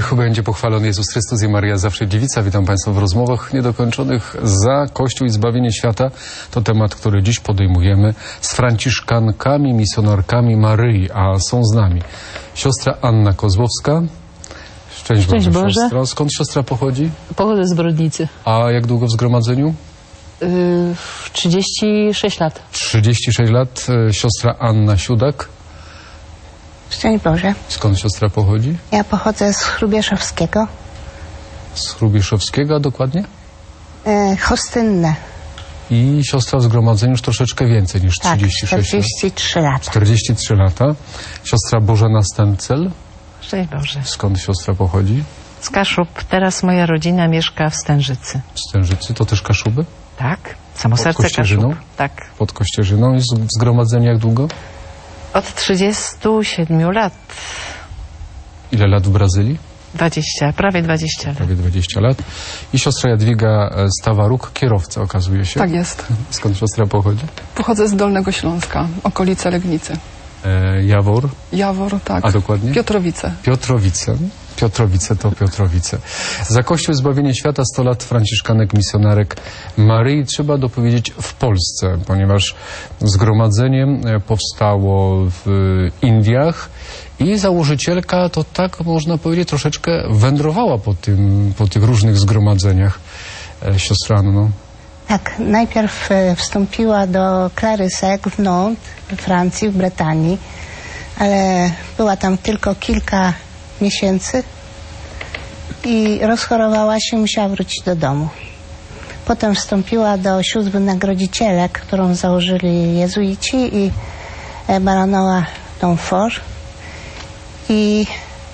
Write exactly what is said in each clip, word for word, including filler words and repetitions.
Niech będzie pochwalony Jezus Chrystus i Maria zawsze dziewica. Witam Państwa w rozmowach niedokończonych za Kościół i zbawienie świata. To temat, który dziś podejmujemy z franciszkankami, misjonarkami Maryi, a są z nami siostra Anna Kozłowska. Szczęść, Szczęść Boże, Boże. siostra. Skąd siostra pochodzi? Pochodzę z Brodnicy. A jak długo w zgromadzeniu? Yy, trzydzieści sześć lat. trzydzieści sześć lat. Siostra Anna Siudak. Szczęść Boże. Skąd siostra pochodzi? Ja pochodzę z Hrubieszowskiego. Z Hrubieszowskiego, a dokładnie? E, Chostynne. I siostra w zgromadzeniu już troszeczkę więcej niż Tak, trzydzieści sześć czterdzieści trzy lat. lata. czterdzieści trzy lata. Siostra Bożena Stęcel. Szczęść Boże. Skąd siostra pochodzi? Z Kaszub. Teraz moja rodzina mieszka w Stężycy. Z Stężycy. To też Kaszuby? Tak. Samo Pod serce Kościerzyną? Kaszub. Tak. Pod Kościerzyną. I z- zgromadzenie jak długo? Od trzydziestu siedmiu lat. Ile lat w Brazylii? Dwadzieścia, prawie dwadzieścia lat. Prawie dwadzieścia lat. I siostra Jadwiga e, Stawaruk, kierowca okazuje się. Tak jest. Skąd siostra pochodzi? Pochodzę z Dolnego Śląska, okolice Legnicy. E, Jawor. Jawor, tak. A dokładnie? Piotrowice. Piotrowice. Piotrowice to Piotrowice. Za Kościół Zbawienie Świata sto lat franciszkanek, misjonarek Maryi trzeba dopowiedzieć w Polsce, ponieważ zgromadzenie powstało w Indiach i założycielka to tak można powiedzieć troszeczkę wędrowała po, tym, po tych różnych zgromadzeniach. E, Siostra Anno. Tak, najpierw e, wstąpiła do Clarysek w Nantes, we Francji, w Brytanii, ale była tam tylko kilka miesięcy i rozchorowała się, musiała wrócić do domu. Potem wstąpiła do sióstr wynagrodzicielek, którą założyli jezuici i e, baronowa Donfort. I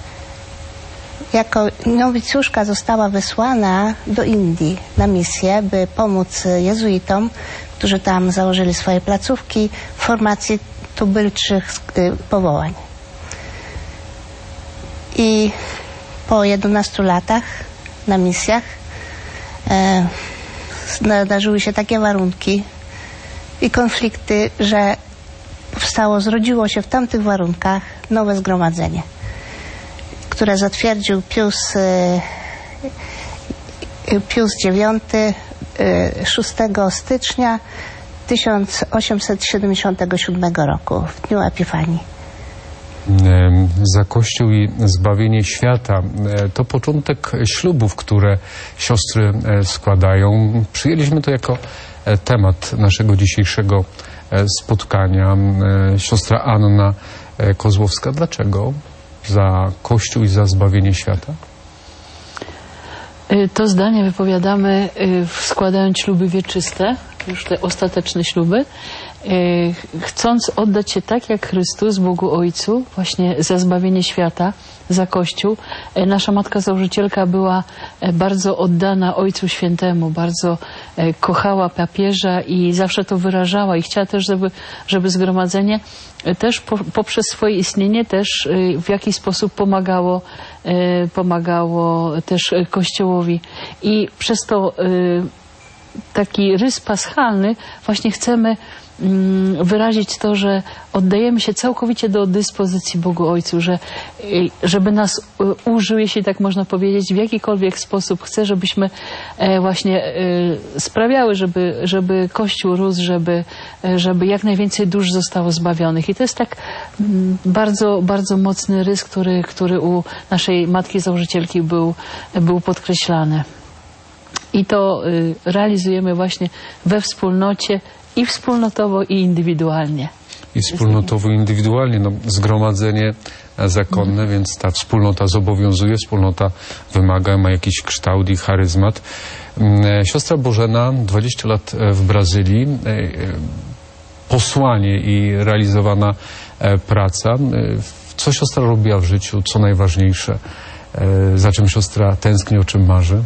jako nowicjuszka została wysłana do Indii na misję, by pomóc jezuitom, którzy tam założyli swoje placówki w formacji tubylczych y, powołań. I po jedenastu latach na misjach e, nadarzyły się takie warunki i konflikty, że powstało, zrodziło się w tamtych warunkach nowe zgromadzenie, które zatwierdził Pius, e, Pius dziewiąty e, szóstego stycznia tysiąc osiemset siedemdziesiątego siódmego roku, w dniu Epifanii. Za Kościół i zbawienie świata to początek ślubów, które siostry składają. Przyjęliśmy to jako temat naszego dzisiejszego spotkania. Siostra Anna Kozłowska, dlaczego za Kościół i za zbawienie świata? To zdanie wypowiadamy składając śluby wieczyste, już te ostateczne śluby, chcąc oddać się tak jak Chrystus Bogu Ojcu, właśnie za zbawienie świata, za Kościół. Nasza matka założycielka była bardzo oddana Ojcu Świętemu, bardzo kochała papieża i zawsze to wyrażała i chciała też, żeby, żeby zgromadzenie też po, poprzez swoje istnienie też w jakiś sposób pomagało, pomagało też Kościołowi. I przez to taki rys paschalny właśnie chcemy wyrazić to, że oddajemy się całkowicie do dyspozycji Bogu Ojcu, że żeby nas użył, jeśli tak można powiedzieć, w jakikolwiek sposób chce, żebyśmy właśnie sprawiały, żeby, żeby Kościół rósł, żeby, żeby jak najwięcej dusz zostało zbawionych. I to jest tak bardzo, bardzo mocny rys, który, który u naszej matki założycielki był, był podkreślany. I to realizujemy właśnie we wspólnocie i wspólnotowo, i indywidualnie. I wspólnotowo, i indywidualnie. No, zgromadzenie zakonne, mm. więc ta wspólnota zobowiązuje, wspólnota wymaga, ma jakiś kształt i charyzmat. Siostra Bożena, dwadzieścia lat w Brazylii, posłanie i realizowana praca. Co siostra robiła w życiu? Co najważniejsze? Za czym siostra tęskni, o czym marzy?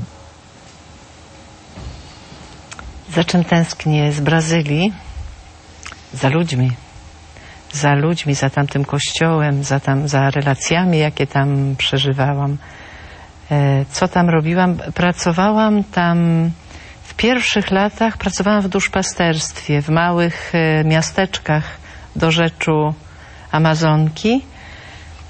Za czym tęsknię? Z Brazylii? Za ludźmi. Za ludźmi, za tamtym kościołem, za, tam, za relacjami, jakie tam przeżywałam. E, co tam robiłam? Pracowałam tam w pierwszych latach, pracowałam w duszpasterstwie, w małych e, miasteczkach do rzeczu Amazonki.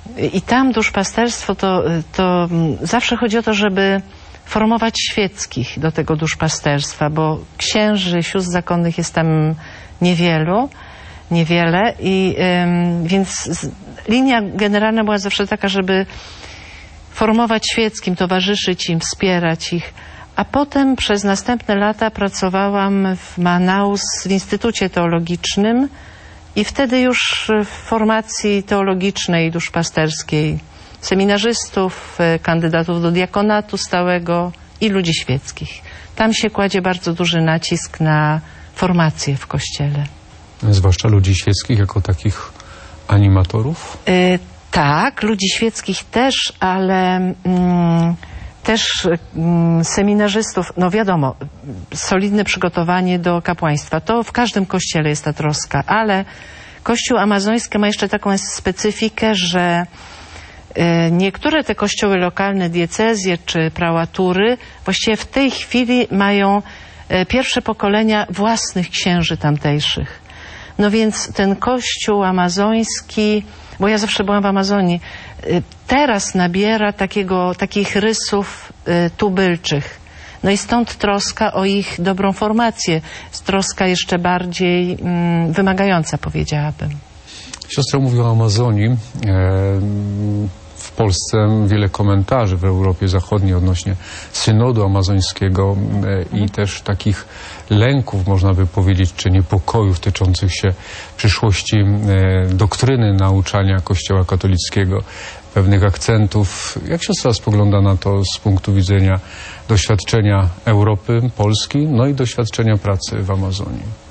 I tam duszpasterstwo to, to zawsze chodzi o to, żeby formować świeckich do tego duszpasterstwa, bo księży, sióstr zakonnych jest tam niewielu, niewiele i ym, więc z, linia generalna była zawsze taka, żeby formować świeckim, towarzyszyć im, wspierać ich. A potem przez następne lata pracowałam w Manaus w Instytucie Teologicznym i wtedy już w formacji teologicznej, duszpasterskiej seminarzystów, kandydatów do diakonatu stałego i ludzi świeckich. Tam się kładzie bardzo duży nacisk na formację w Kościele. Zwłaszcza ludzi świeckich jako takich animatorów? Y, tak, ludzi świeckich też, ale mm, też mm, seminarzystów, no wiadomo, solidne przygotowanie do kapłaństwa. To w każdym kościele jest ta troska, ale Kościół amazoński ma jeszcze taką specyfikę, że y, niektóre te kościoły lokalne, diecezje czy prałatury właściwie w tej chwili mają y, pierwsze pokolenia własnych księży tamtejszych. No więc ten kościół amazoński, bo ja zawsze byłam w Amazonii, teraz nabiera takiego, takich rysów tubylczych. No i stąd troska o ich dobrą formację. Troska jeszcze bardziej mm, wymagająca, powiedziałabym. Siostra mówi o Amazonii. E, w Polsce wiele komentarzy w Europie Zachodniej odnośnie synodu amazońskiego e, i też takich lęków, można by powiedzieć, czy niepokojów tyczących się przyszłości e, doktryny nauczania Kościoła katolickiego, pewnych akcentów. Jak siostra spogląda na to z punktu widzenia doświadczenia Europy, Polski, no i doświadczenia pracy w Amazonii?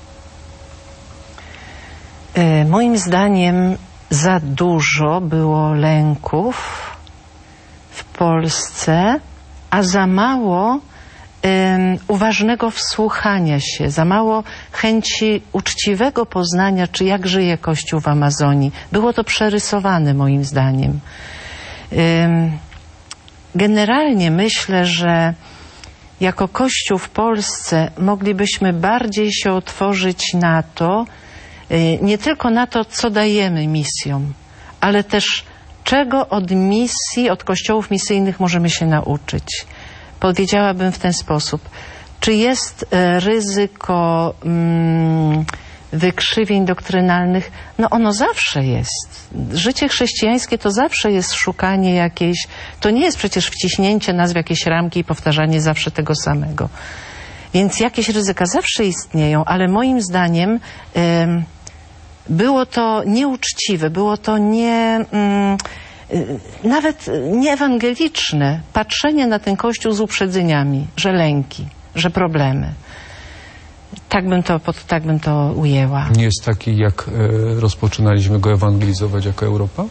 E, moim zdaniem za dużo było lęków w Polsce, a za mało um, uważnego wsłuchania się, za mało chęci uczciwego poznania, czy jak żyje Kościół w Amazonii. Było to przerysowane moim zdaniem. Um, generalnie myślę, że jako Kościół w Polsce moglibyśmy bardziej się otworzyć na to, nie tylko na to, co dajemy misjom, ale też czego od misji, od kościołów misyjnych możemy się nauczyć. Powiedziałabym w ten sposób. Czy jest ryzyko mm, wykrzywień doktrynalnych? No ono zawsze jest. Życie chrześcijańskie to zawsze jest szukanie jakiejś... To nie jest przecież wciśnięcie nas w jakieś ramki i powtarzanie zawsze tego samego. Więc jakieś ryzyka zawsze istnieją, ale moim zdaniem ym, było to nieuczciwe, było to nie, ym, y, nawet nieewangeliczne patrzenie na ten Kościół z uprzedzeniami, że lęki, że problemy. Tak bym to, pod, tak bym to ujęła. Nie jest taki, jak y, rozpoczynaliśmy go ewangelizować jako Europa?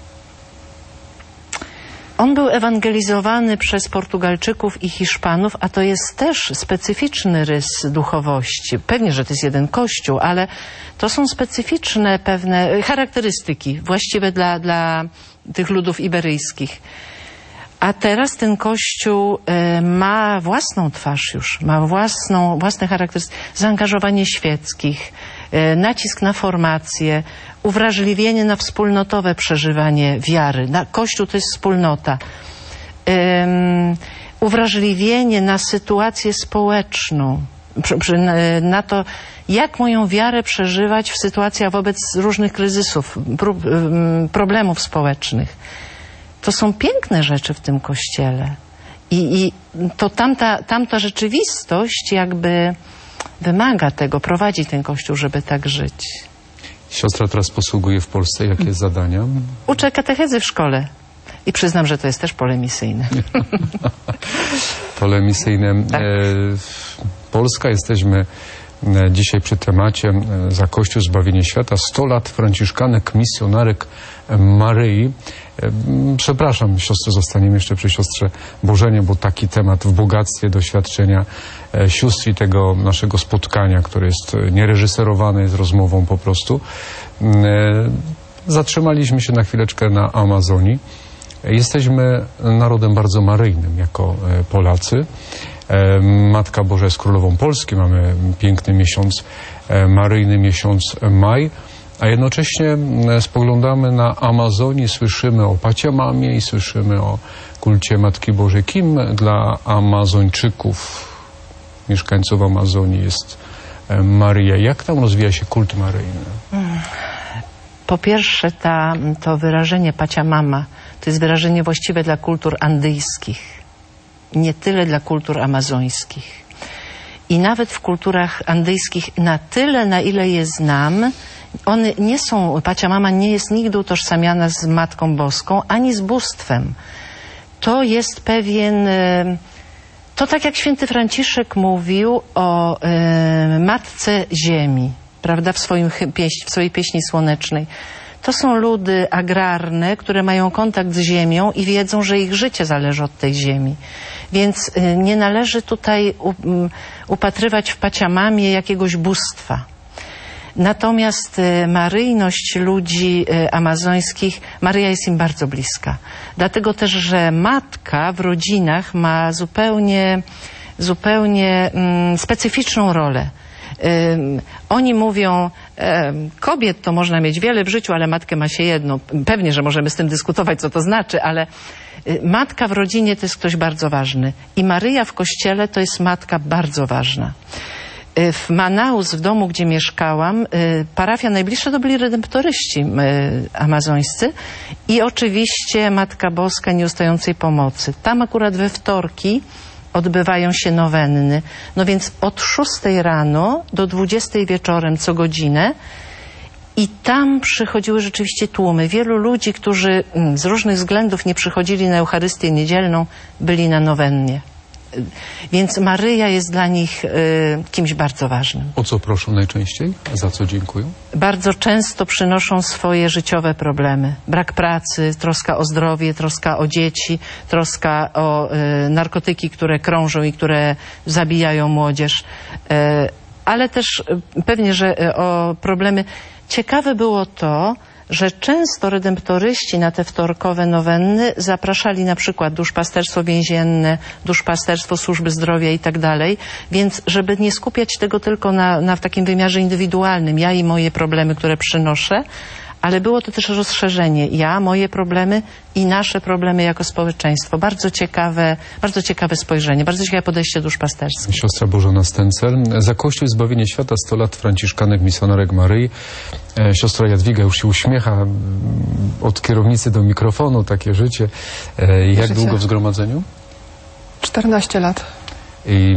On był ewangelizowany przez Portugalczyków i Hiszpanów, a to jest też specyficzny rys duchowości. Pewnie, że to jest jeden kościół, ale to są specyficzne pewne charakterystyki właściwe dla, dla tych ludów iberyjskich. A teraz ten kościół y, ma własną twarz już, ma własną, własne charakterystyki, zaangażowanie świeckich, y, nacisk na formację, uwrażliwienie na wspólnotowe przeżywanie wiary. Na, Kościół to jest wspólnota. Um, uwrażliwienie na sytuację społeczną, przy, przy, na to, jak moją wiarę przeżywać w sytuacjach wobec różnych kryzysów, prób, um, problemów społecznych. To są piękne rzeczy w tym Kościele. I, i to tamta, tamta rzeczywistość jakby wymaga tego, prowadzi ten Kościół, żeby tak żyć. Siostra teraz posługuje w Polsce. Jakie zadania? Uczę katechezy w szkole. I przyznam, że to jest też pole misyjne. Pole misyjne. Tak. E, Polska, jesteśmy dzisiaj przy temacie za Kościół, zbawienie świata. sto lat franciszkanek, misjonarek Maryi. Przepraszam, siostry, zostaniemy jeszcze przy siostrze Bożenie, bo taki temat w bogactwie doświadczenia sióstr i tego naszego spotkania, które jest niereżyserowane, jest rozmową po prostu. Zatrzymaliśmy się na chwileczkę na Amazonii. Jesteśmy narodem bardzo maryjnym jako Polacy. Matka Boża jest królową Polski. Mamy piękny miesiąc, maryjny miesiąc maj. a jednocześnie mm, spoglądamy na Amazonię, słyszymy o Paciamamie i słyszymy o kulcie Matki Bożej. Kim dla Amazończyków, mieszkańców Amazonii jest Maryja? Jak tam rozwija się kult maryjny? Po pierwsze, ta, to wyrażenie Paciamama to jest wyrażenie właściwe dla kultur andyjskich, nie tyle dla kultur amazońskich. I nawet w kulturach andyjskich, na tyle, na ile je znam, one nie są, Paciamama nie jest nigdy utożsamiana z Matką Boską, ani z bóstwem. To jest pewien, to tak jak święty Franciszek mówił o y, Matce Ziemi, prawda, w, swoim pieśń, w swojej pieśni słonecznej. To są ludy agrarne, które mają kontakt z ziemią i wiedzą, że ich życie zależy od tej ziemi. Więc y, nie należy tutaj u, um, upatrywać w Paciamamie jakiegoś bóstwa. Natomiast y, maryjność ludzi y, amazońskich, Maryja jest im bardzo bliska. Dlatego też, że matka w rodzinach ma zupełnie, zupełnie mm, specyficzną rolę. Um, oni mówią, um, kobiet to można mieć wiele w życiu, ale matkę ma się jedną. Pewnie, że możemy z tym dyskutować, co to znaczy, ale y, matka w rodzinie to jest ktoś bardzo ważny. I Maryja w kościele to jest matka bardzo ważna. Y, w Manaus, w domu, gdzie mieszkałam, y, parafia najbliższa to byli redemptoryści y, amazońscy i oczywiście Matka Boska Nieustającej Pomocy. Tam akurat we wtorki odbywają się nowenny. No więc od szóstej rano do dwudziestej wieczorem co godzinę i tam przychodziły rzeczywiście tłumy. Wielu ludzi, którzy z różnych względów nie przychodzili na Eucharystię Niedzielną, byli na nowennie. Więc Maryja jest dla nich y, kimś bardzo ważnym. O co proszą najczęściej? Za co dziękują? Bardzo często przynoszą swoje życiowe problemy. Brak pracy, troska o zdrowie, troska o dzieci, troska o y, narkotyki, które krążą i które zabijają młodzież. Y, ale też y, pewnie, że y, o problemy. Ciekawe było to, że często redemptoryści na te wtorkowe nowenny zapraszali na przykład duszpasterstwo więzienne, duszpasterstwo służby zdrowia i tak dalej, więc żeby nie skupiać tego tylko na, na w takim wymiarze indywidualnym, ja i moje problemy, które przynoszę, ale było to też rozszerzenie. Ja, moje problemy i nasze problemy jako społeczeństwo. Bardzo ciekawe, bardzo ciekawe spojrzenie, bardzo ciekawe podejście duszpasterskie. Siostra Bożena Stencel. Za Kościół Zbawienie Świata sto lat franciszkanek misjonarek Maryi. E, siostra Jadwiga już się uśmiecha od kierownicy do mikrofonu, takie życie. E, jak życie. długo w zgromadzeniu? czternaście lat. I,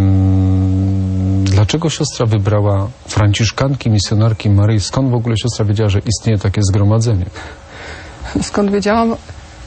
mm, dlaczego siostra wybrała franciszkanki, misjonarki Maryi? Skąd w ogóle siostra wiedziała, że istnieje takie zgromadzenie? Skąd wiedziałam?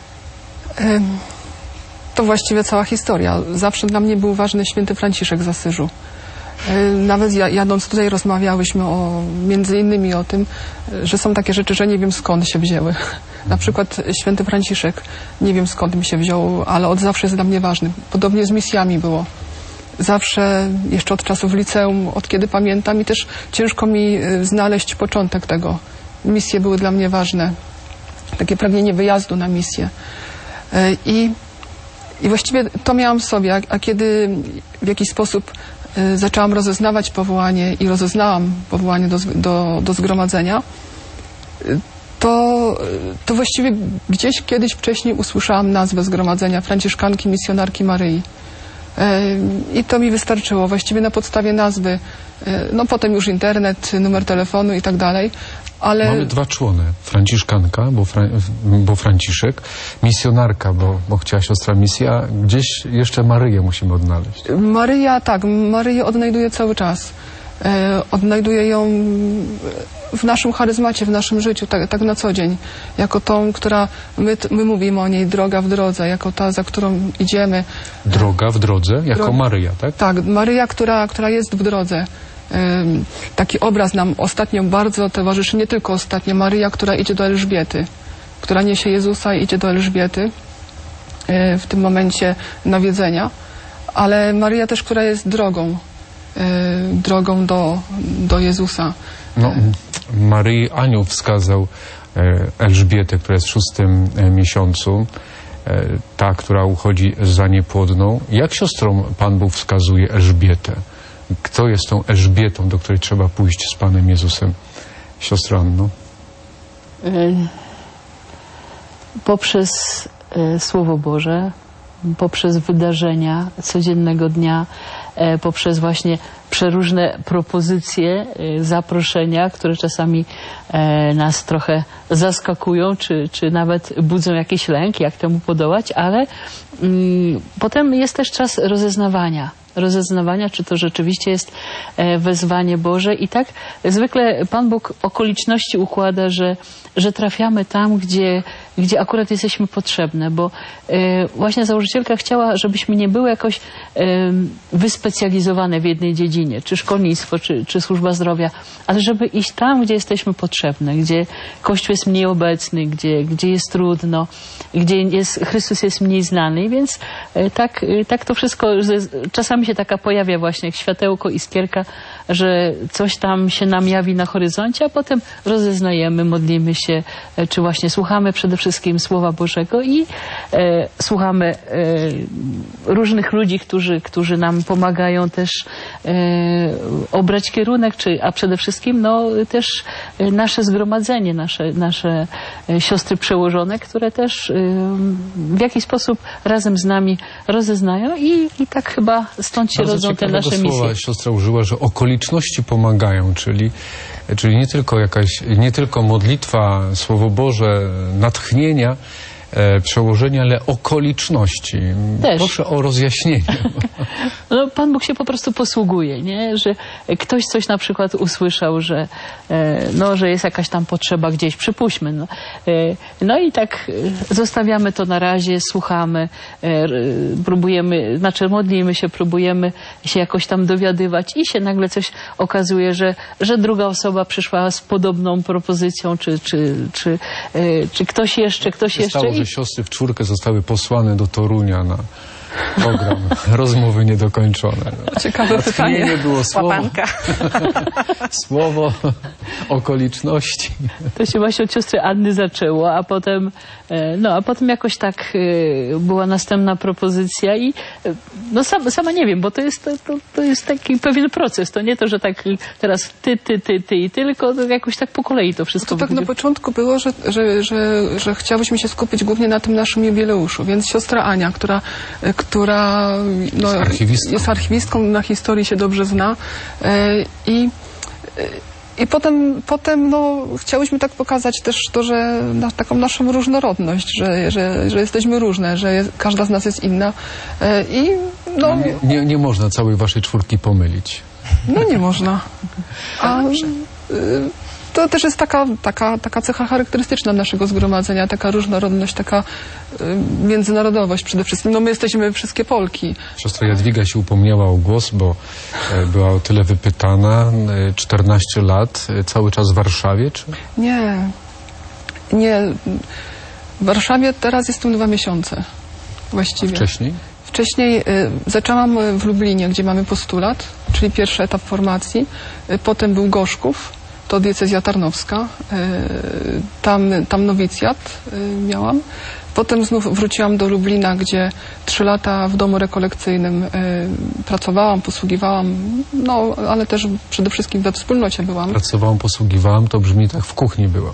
To właściwie cała historia. Zawsze dla mnie był ważny święty Franciszek z Asyżu. Nawet jadąc tutaj rozmawiałyśmy o, między innymi o tym, że są takie rzeczy, że nie wiem skąd się wzięły. Na przykład święty Franciszek, nie wiem skąd mi się wziął, ale od zawsze jest dla mnie ważny. Podobnie z misjami było. Zawsze, jeszcze od czasów liceum, od kiedy pamiętam i też ciężko mi znaleźć początek tego. Misje były dla mnie ważne. Takie pragnienie wyjazdu na misję. I, i właściwie to miałam w sobie, a, a kiedy w jakiś sposób zaczęłam rozeznawać powołanie i rozeznałam powołanie do, do, do zgromadzenia, to, to właściwie gdzieś kiedyś wcześniej usłyszałam nazwę zgromadzenia Franciszkanki Misjonarki Maryi. I to mi wystarczyło. Właściwie na podstawie nazwy, no potem już internet, numer telefonu i tak dalej, ale... Mamy dwa człony. Franciszkanka, bo, Fra bo Franciszek, misjonarka, bo, bo chciała siostra misję, a gdzieś jeszcze Maryję musimy odnaleźć. Maryja, tak, Maryję odnajduję cały czas. E, odnajduję ją w naszym charyzmacie, w naszym życiu, tak, tak na co dzień. Jako tą, która, my, my mówimy o niej, droga w drodze, jako ta, za którą idziemy. Droga w drodze, jako Dro Maryja, tak? Tak, Maryja, która, która jest w drodze. Um, taki obraz nam ostatnio bardzo towarzyszy, nie tylko ostatnio, Maryja, która idzie do Elżbiety, która niesie Jezusa i idzie do Elżbiety e, w tym momencie nawiedzenia, ale Maryja też, która jest drogą, e, drogą do, do Jezusa. No, Maryi anioł wskazał Elżbietę, która jest w szóstym miesiącu, ta, która uchodzi za niepłodną. Jak siostrom Pan Bóg wskazuje Elżbietę? Kto jest tą Elżbietą, do której trzeba pójść z Panem Jezusem? Siostro Anno? poprzez Słowo Boże, poprzez wydarzenia codziennego dnia, poprzez właśnie przeróżne propozycje, zaproszenia, które czasami nas trochę zaskakują, czy, czy nawet budzą jakiś lęk, jak temu podołać, ale mm, potem jest też czas rozeznawania. rozeznawania, czy to rzeczywiście jest wezwanie Boże. I tak zwykle Pan Bóg okoliczności układa, że, że trafiamy tam, gdzie, gdzie akurat jesteśmy potrzebne, bo właśnie założycielka chciała, żebyśmy nie były jakoś wyspecjalizowane w jednej dziedzinie, czy szkolnictwo, czy, czy służba zdrowia, ale żeby iść tam, gdzie jesteśmy potrzebne, gdzie Kościół jest mniej obecny, gdzie, gdzie jest trudno, gdzie jest, Chrystus jest mniej znany. Więc tak, tak to wszystko, czasami się taka pojawia właśnie jak światełko, iskierka, że coś tam się nam jawi na horyzoncie, a potem rozeznajemy, modlimy się, czy właśnie słuchamy przede wszystkim Słowa Bożego i e, słuchamy e, różnych ludzi, którzy, którzy nam pomagają też e, obrać kierunek, czy, a przede wszystkim no, też nasze zgromadzenie, nasze, nasze siostry przełożone, które też e, w jakiś sposób razem z nami rozeznają i, i tak chyba stąd się rodzą te nasze misje. Słowa siostra użyła, że okoliczności pomagają, czyli, czyli nie tylko jakaś, nie tylko modlitwa, Słowo Boże, natchnienia, e, przełożenia, ale okoliczności. Też. Proszę o rozjaśnienie. No, Pan Bóg się po prostu posługuje, nie? Że ktoś coś na przykład usłyszał, że, e, no, że jest jakaś tam potrzeba gdzieś, przypuśćmy. No, e, no i tak zostawiamy to na razie, słuchamy, e, próbujemy, znaczy modlimy się, próbujemy się jakoś tam dowiadywać i się nagle coś okazuje, że, że druga osoba przyszła z podobną propozycją, czy, czy, czy, e, czy ktoś jeszcze, ktoś się jeszcze. Stało, że siostry w czwórkę zostały posłane do Torunia na program rozmowy niedokończone. Ciekawe pytanie. Nie było słowo. Łapanka. Słowo okoliczności. To się właśnie od siostry Anny zaczęło, a potem, no, a potem jakoś tak była następna propozycja i no sama, sama nie wiem, bo to jest, to, to, to jest taki pewien proces. To nie to, że tak teraz ty, ty, ty, ty i ty, tylko jakoś tak po kolei to wszystko. To tak na początku było, że, że, że, że chciałyśmy się skupić głównie na tym naszym jubileuszu, więc siostra Ania, która która no, jest, archiwistką. jest archiwistką, na historii się dobrze zna e, i, i potem, potem no, chciałyśmy tak pokazać też to, że na, taką naszą różnorodność, że, że, że jesteśmy różne, że jest, każda z nas jest inna e, i no... Nie, nie, nie można całej waszej czwórki pomylić. No nie można. A, y, to też jest taka, taka, taka cecha charakterystyczna naszego zgromadzenia, taka różnorodność, taka y, międzynarodowość przede wszystkim. No my jesteśmy wszystkie Polki. Siostra Jadwiga się upomniała o głos, bo e, była o tyle wypytana. E, czternaście lat, e, cały czas w Warszawie, czy? Nie. Nie. W Warszawie teraz jestem dwa miesiące właściwie. A wcześniej? Wcześniej y, zaczęłam w Lublinie, gdzie mamy postulat, czyli pierwszy etap formacji. Y, potem był Gorzków. To diecezja tarnowska, tam, tam nowicjat miałam. Potem znów wróciłam do Lublina, gdzie trzy lata w domu rekolekcyjnym pracowałam, posługiwałam, no ale też przede wszystkim we wspólnocie byłam. Pracowałam, posługiwałam, to brzmi tak, w kuchni byłam.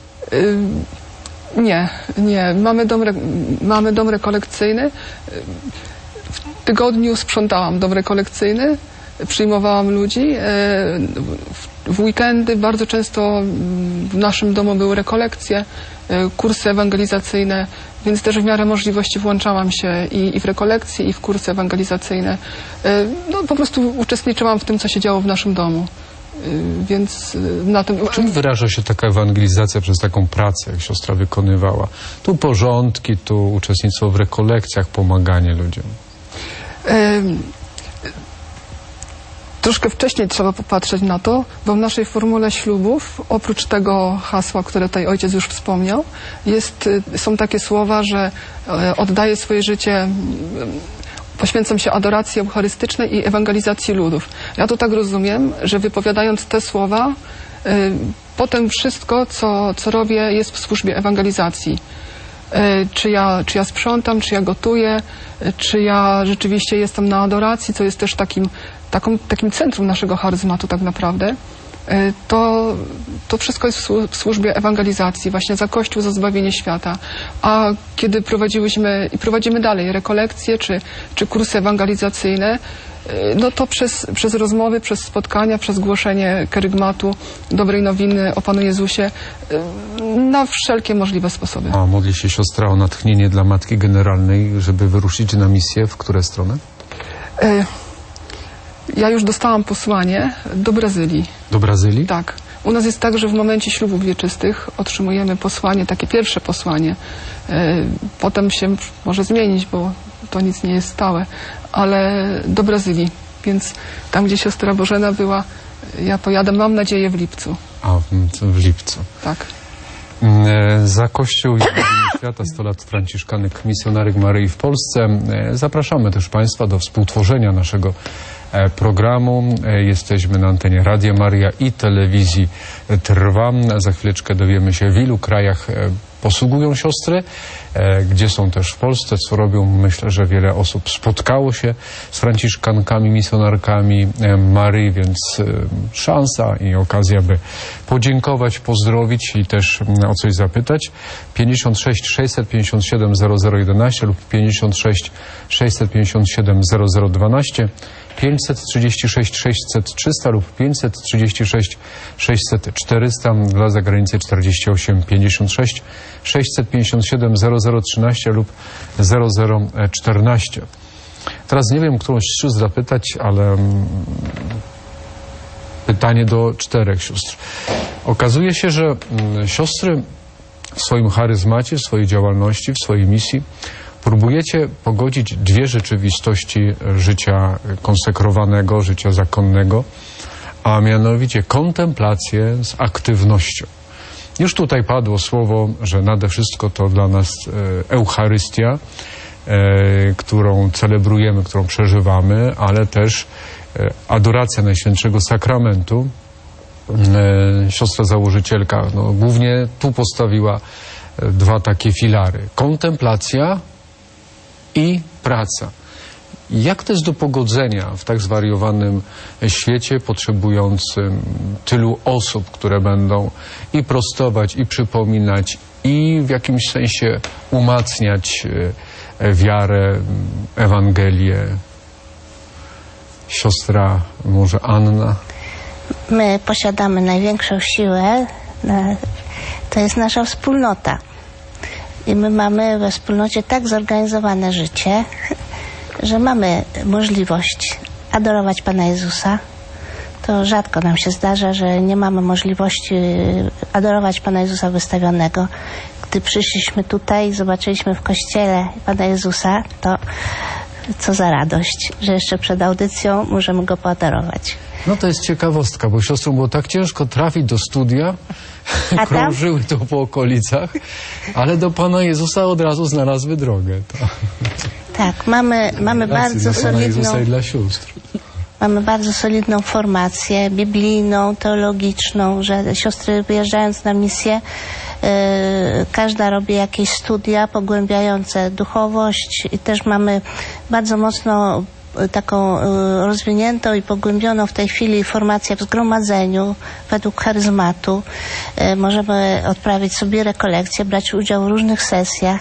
Nie, nie. Mamy dom, re, mamy dom rekolekcyjny. W tygodniu sprzątałam dom rekolekcyjny, przyjmowałam ludzi. W weekendy bardzo często w naszym domu były rekolekcje, kursy ewangelizacyjne, więc też w miarę możliwości włączałam się i, i w rekolekcje, i w kursy ewangelizacyjne. No, po prostu uczestniczyłam w tym, co się działo w naszym domu. Więc na tym... W czym wyraża się taka ewangelizacja przez taką pracę, jak siostra wykonywała? Tu porządki, tu uczestnictwo w rekolekcjach, pomaganie ludziom. Troszkę wcześniej trzeba popatrzeć na to, bo w naszej formule ślubów, oprócz tego hasła, które tutaj ojciec już wspomniał, jest, są takie słowa, że oddaję swoje życie, poświęcam się adoracji eucharystycznej i ewangelizacji ludów. Ja to tak rozumiem, że wypowiadając te słowa, potem wszystko, co, co robię, jest w służbie ewangelizacji. Czy ja, czy ja sprzątam, czy ja gotuję, czy ja rzeczywiście jestem na adoracji, co jest też takim, taką, takim centrum naszego charyzmatu tak naprawdę. e, to, to wszystko jest w słu- w służbie ewangelizacji, właśnie za Kościół, za zbawienie świata. A kiedy prowadziłyśmy i prowadzimy dalej rekolekcje czy, czy kursy ewangelizacyjne, no to przez, przez rozmowy, przez spotkania, przez głoszenie kerygmatu, dobrej nowiny o Panu Jezusie na wszelkie możliwe sposoby. A modli się siostra o natchnienie dla Matki Generalnej, żeby wyruszyć na misję w którą stronę? Ja już dostałam posłanie do Brazylii. Do Brazylii? Tak. U nas jest tak, że w momencie ślubów wieczystych otrzymujemy posłanie, takie pierwsze posłanie. Potem się może zmienić, bo to nic nie jest stałe, ale do Brazylii. Więc tam, gdzie siostra Bożena była, ja pojadę, mam nadzieję, w lipcu. A, w, w lipcu. Tak. Za Kościół i Zbawienie Świata sto lat Franciszkanek Misjonarek Maryi w Polsce. Zapraszamy też Państwa do współtworzenia naszego programu. Jesteśmy na antenie Radia Maria i telewizji Trwam. Za chwileczkę dowiemy się, w ilu krajach posługują siostry, gdzie są też w Polsce, co robią. Myślę, że wiele osób spotkało się z franciszkankami, misjonarkami Maryi, więc szansa i okazja, by podziękować, pozdrowić i też o coś zapytać. pięćdziesiąt sześć sześćset pięćdziesiąt siedem zero zero jedenaście lub pięćdziesiąt sześć sześćset pięćdziesiąt siedem zero zero dwanaście, pięćset trzydzieści sześć sześćset trzysta lub pięćset trzydzieści sześć sześćset czterysta, dla zagranicy czterdzieści osiem pięćdziesiąt sześć sześćset pięćdziesiąt siedem zero zero trzynaście lub zero zero czternaście. Teraz nie wiem, którąś z sióstr zapytać, ale pytanie do czterech sióstr. Okazuje się, że siostry w swoim charyzmacie, w swojej działalności, w swojej misji próbujecie pogodzić dwie rzeczywistości życia konsekrowanego, życia zakonnego, a mianowicie kontemplację z aktywnością. Już tutaj padło słowo, że nade wszystko to dla nas Eucharystia, którą celebrujemy, którą przeżywamy, ale też adoracja Najświętszego Sakramentu. Siostra założycielka no, głównie tu postawiła dwa takie filary. Kontemplacja i praca. Jak to jest do pogodzenia w tak zwariowanym świecie potrzebującym tylu osób, które będą i prostować, i przypominać, i w jakimś sensie umacniać wiarę, Ewangelię? Siostra może Anna? My posiadamy największą siłę, to jest nasza wspólnota. I my mamy we wspólnocie tak zorganizowane życie, że mamy możliwość adorować Pana Jezusa. To rzadko nam się zdarza, że nie mamy możliwości adorować Pana Jezusa wystawionego. Gdy przyszliśmy tutaj i zobaczyliśmy w kościele Pana Jezusa, to co za radość, że jeszcze przed audycją możemy Go poadorować. No to jest ciekawostka, bo siostrom było tak ciężko trafić do studia, krążyły to po okolicach, ale do Pana Jezusa od razu znalazły drogę. To... Tak, mamy, mamy bardzo dla Pana Jezusa solidną... i dla sióstr. Mamy bardzo solidną formację biblijną, teologiczną, że siostry wyjeżdżając na misję, yy, każda robi jakieś studia pogłębiające duchowość i też mamy bardzo mocno taką rozwiniętą i pogłębioną w tej chwili formację w zgromadzeniu według charyzmatu. Możemy odprawić sobie rekolekcje, brać udział w różnych sesjach.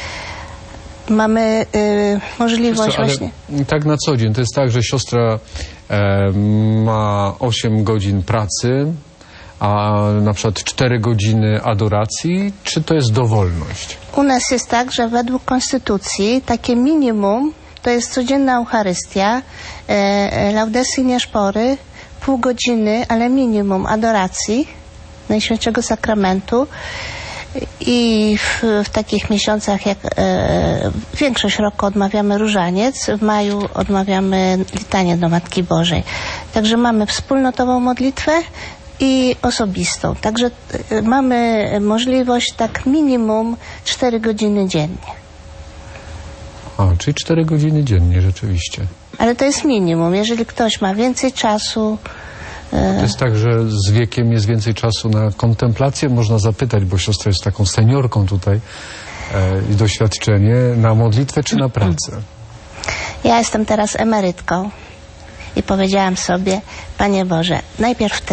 Mamy y, możliwość co, właśnie... Tak na co dzień. To jest tak, że siostra e, ma osiem godzin pracy, a na przykład cztery godziny adoracji. Czy to jest dowolność? U nas jest tak, że według konstytucji takie minimum to jest codzienna Eucharystia, e, laudecy nie szpory, pół godziny, ale minimum adoracji Najświętszego Sakramentu. I w, w takich miesiącach jak e, większość roku odmawiamy różaniec, w maju odmawiamy litanię do Matki Bożej. Także mamy wspólnotową modlitwę i osobistą. Także e, mamy możliwość tak minimum cztery godziny dziennie. A, czyli cztery godziny dziennie rzeczywiście. Ale to jest minimum. Jeżeli ktoś ma więcej czasu... To jest tak, że z wiekiem jest więcej czasu na kontemplację. Można zapytać, bo siostra jest taką seniorką tutaj e, i doświadczenie, na modlitwę czy na pracę? Ja jestem teraz emerytką i powiedziałam sobie, Panie Boże, najpierw Ty,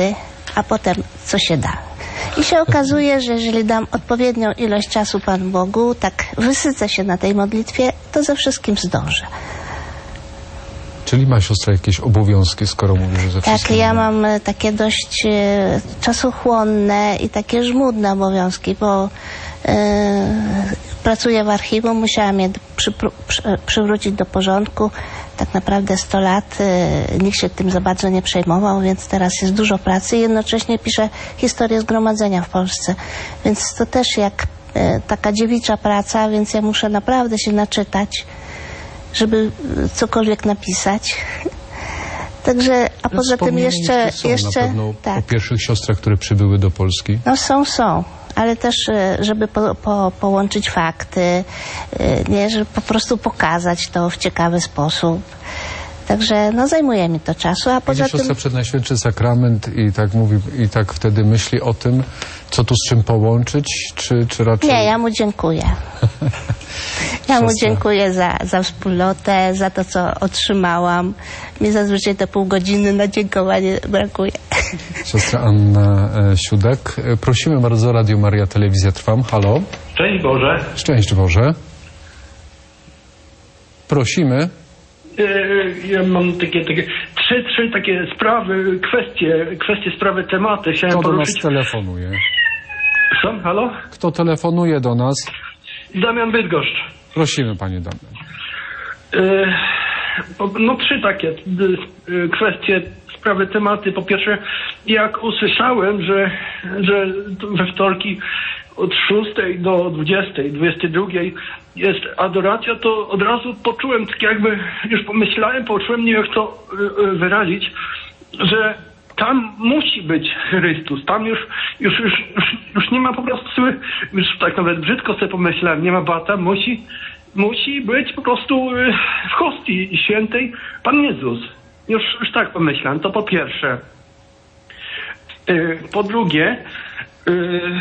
a potem co się da. I się okazuje, że jeżeli dam odpowiednią ilość czasu Panu Bogu, tak wysycę się na tej modlitwie, to ze wszystkim zdążę. Czyli ma siostra jakieś obowiązki, skoro mówi, że ze Tak, wszystkim... ja mam takie dość e, czasochłonne i takie żmudne obowiązki, bo e, pracuję w archiwum, musiałam je przy, przy, przywrócić do porządku. Tak naprawdę sto lat e, nikt się tym za bardzo nie przejmował, więc teraz jest dużo pracy i jednocześnie piszę historię zgromadzenia w Polsce. Więc to też jak e, taka dziewicza praca, więc ja muszę naprawdę się naczytać, żeby cokolwiek napisać. Także, a poza tym jeszcze... są jeszcze na pewno tak. o pierwszych siostrach, które przybyły do Polski. No są, są, ale też, żeby po, po, połączyć fakty, nie, żeby po prostu pokazać to w ciekawy sposób. Także no zajmuje mi to czasu, a poza Idzie siostra tym... przed Najświętszy Sakrament i tak mówi, i tak wtedy myśli o tym, co tu z czym połączyć, czy, czy raczej... Nie, ja mu dziękuję. Ja mu Siostra. dziękuję za, za wspólnotę, za to, co otrzymałam. Mi zazwyczaj te pół godziny na dziękowanie brakuje. Siostra Anna e, Siudak. E, prosimy bardzo, Radio Maria, Telewizja Trwam. Halo? Szczęść Boże. Szczęść Boże. Prosimy. Yy, Ja mam takie, takie trzy, trzy takie sprawy, kwestie, kwestie, sprawy, tematy. Chciałem Kto do nas poruszyć. telefonuje? Są? Halo? Kto telefonuje do nas? Damian Bydgoszcz. Prosimy, panie Damian. Yy, po- No trzy takie yy, kwestie, sprawy, tematy. Po pierwsze, jak usłyszałem, że, że we wtorki od szóstej do dwudziestej, dwudziestej drugiej jest adoracja, to od razu poczułem, tak jakby już pomyślałem, poczułem, nie wiem jak to yy, wyrazić, że tam musi być Chrystus, tam już, już, już, już, już nie ma po prostu, już tak nawet brzydko sobie pomyślałem, nie ma bata, musi, musi być po prostu y, w hostii świętej Pan Jezus. Już, już tak pomyślałem, to po pierwsze. Y, po drugie, y,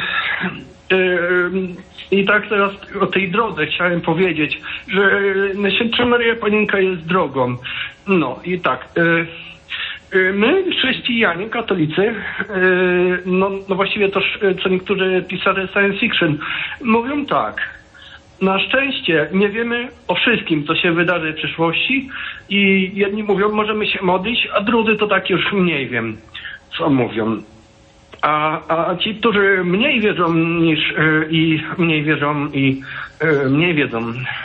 y, i tak teraz o tej drodze chciałem powiedzieć, że Najświętsza Maryja Panienka jest drogą. No i tak... Y, My, chrześcijanie, katolicy, no, no właściwie to, co niektórzy pisarze science fiction, mówią tak. Na szczęście nie wiemy o wszystkim, co się wydarzy w przyszłości i jedni mówią, możemy się modlić, a drudzy to tak już mniej wiem, co mówią. A, a ci, którzy mniej wierzą niż i mniej wierzą i mniej wiedzą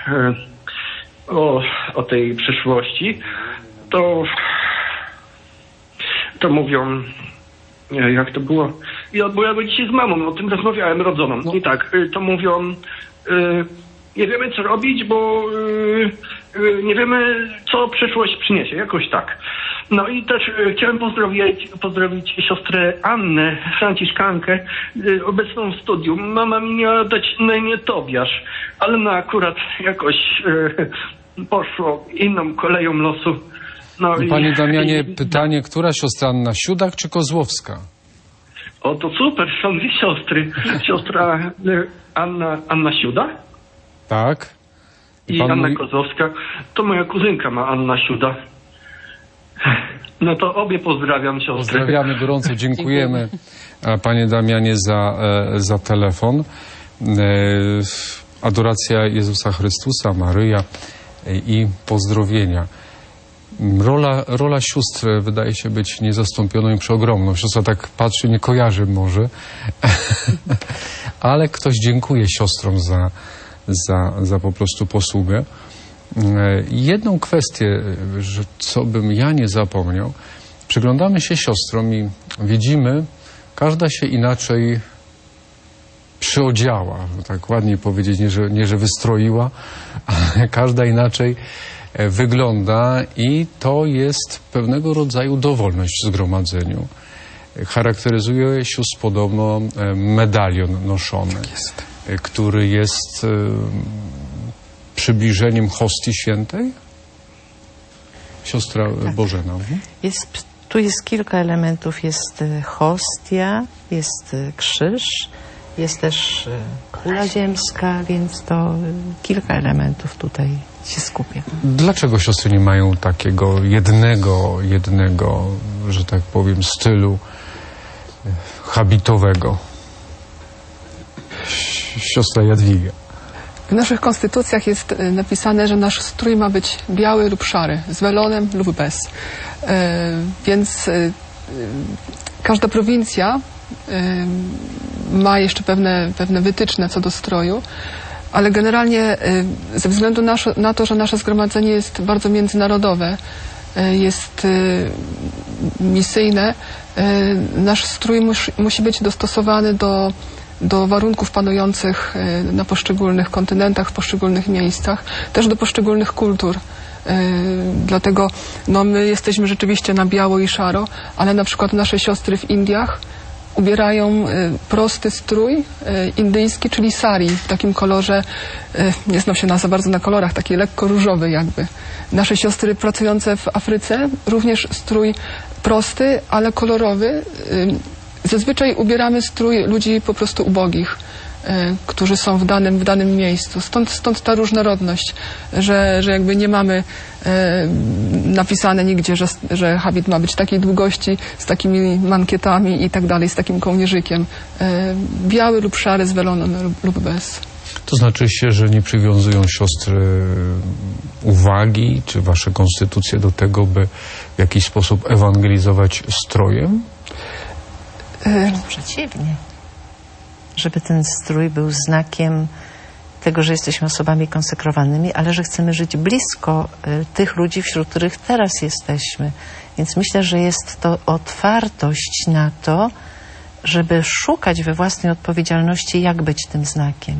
o, o tej przyszłości, to... to mówią, nie, jak to było, ja, bo ja dzisiaj z mamą o tym rozmawiałem, rodzoną, No. i tak, y, to mówią, y, nie wiemy co robić, bo y, y, nie wiemy co przyszłość przyniesie, jakoś tak. No i też y, chciałem pozdrowić, pozdrowić siostrę Annę, franciszkankę, y, obecną w studium. Mama mi miała dać na imię Tobiasz, ale no akurat jakoś y, poszło inną koleją losu. No i- Panie Damianie, i- pytanie, która siostra Anna, Siudak czy Kozłowska? O, to super, są dwie siostry. Siostra y, Anna, Anna Siuda Tak. i Pan Anna mówi- Kozłowska. To moja kuzynka ma Anna Siuda. No to obie pozdrawiam siostry. Pozdrawiamy gorąco, dziękujemy a, panie Damianie za, e, za telefon. E, adoracja Jezusa Chrystusa, Maryja e, i pozdrowienia. Rola, rola sióstr wydaje się być niezastąpioną i przeogromną. Siostra tak patrzy, nie kojarzy może, ale ktoś dziękuję siostrom za, za, za po prostu posługę. E, Jedną kwestię, że co bym ja nie zapomniał, przyglądamy się siostrom i widzimy, każda się inaczej przyodziała, tak ładnie powiedzieć, nie że, nie, że wystroiła, ale każda inaczej e, wygląda i to jest pewnego rodzaju dowolność w zgromadzeniu. Charakteryzuje sióstr podobno e, medalion noszony, e, który jest e, przybliżeniem hostii świętej? Siostra Tak. Bożena. mhm. Jest, tu jest kilka elementów. Jest y, hostia, jest y, krzyż, jest też y, kula ziemska, więc to y, kilka elementów tutaj się skupia. Dlaczego siostry nie mają takiego jednego, jednego, że tak powiem, stylu habitowego. Siostra Jadwiga. W naszych konstytucjach jest napisane, że nasz strój ma być biały lub szary, z welonem lub bez. E, więc e, każda prowincja e, ma jeszcze pewne, pewne wytyczne co do stroju, ale generalnie e, ze względu na, na to, że nasze zgromadzenie jest bardzo międzynarodowe, e, jest e, misyjne, e, nasz strój musi, musi być dostosowany do do warunków panujących na poszczególnych kontynentach, w poszczególnych miejscach, też do poszczególnych kultur. Dlatego no, my jesteśmy rzeczywiście na biało i szaro, ale na przykład nasze siostry w Indiach ubierają prosty strój indyjski, czyli sari, w takim kolorze, nie znam się na za bardzo na kolorach, taki lekko różowy jakby. Nasze siostry pracujące w Afryce również strój prosty, ale kolorowy. Zazwyczaj ubieramy strój ludzi po prostu ubogich, e, którzy są w danym, w danym miejscu. Stąd, stąd ta różnorodność, że, że jakby nie mamy e, napisane nigdzie, że, że habit ma być takiej długości, z takimi mankietami i tak dalej, z takim kołnierzykiem. E, biały lub szary, z welonem lub, lub bez. To znaczy się, że nie przywiązują siostry uwagi, czy wasze konstytucje do tego, by w jakiś sposób ewangelizować strojem? Przeciwnie. Żeby ten strój był znakiem tego, że jesteśmy osobami konsekrowanymi, ale że chcemy żyć blisko y, tych ludzi, wśród których teraz jesteśmy. Więc myślę, że jest to otwartość na to, żeby szukać we własnej odpowiedzialności, jak być tym znakiem.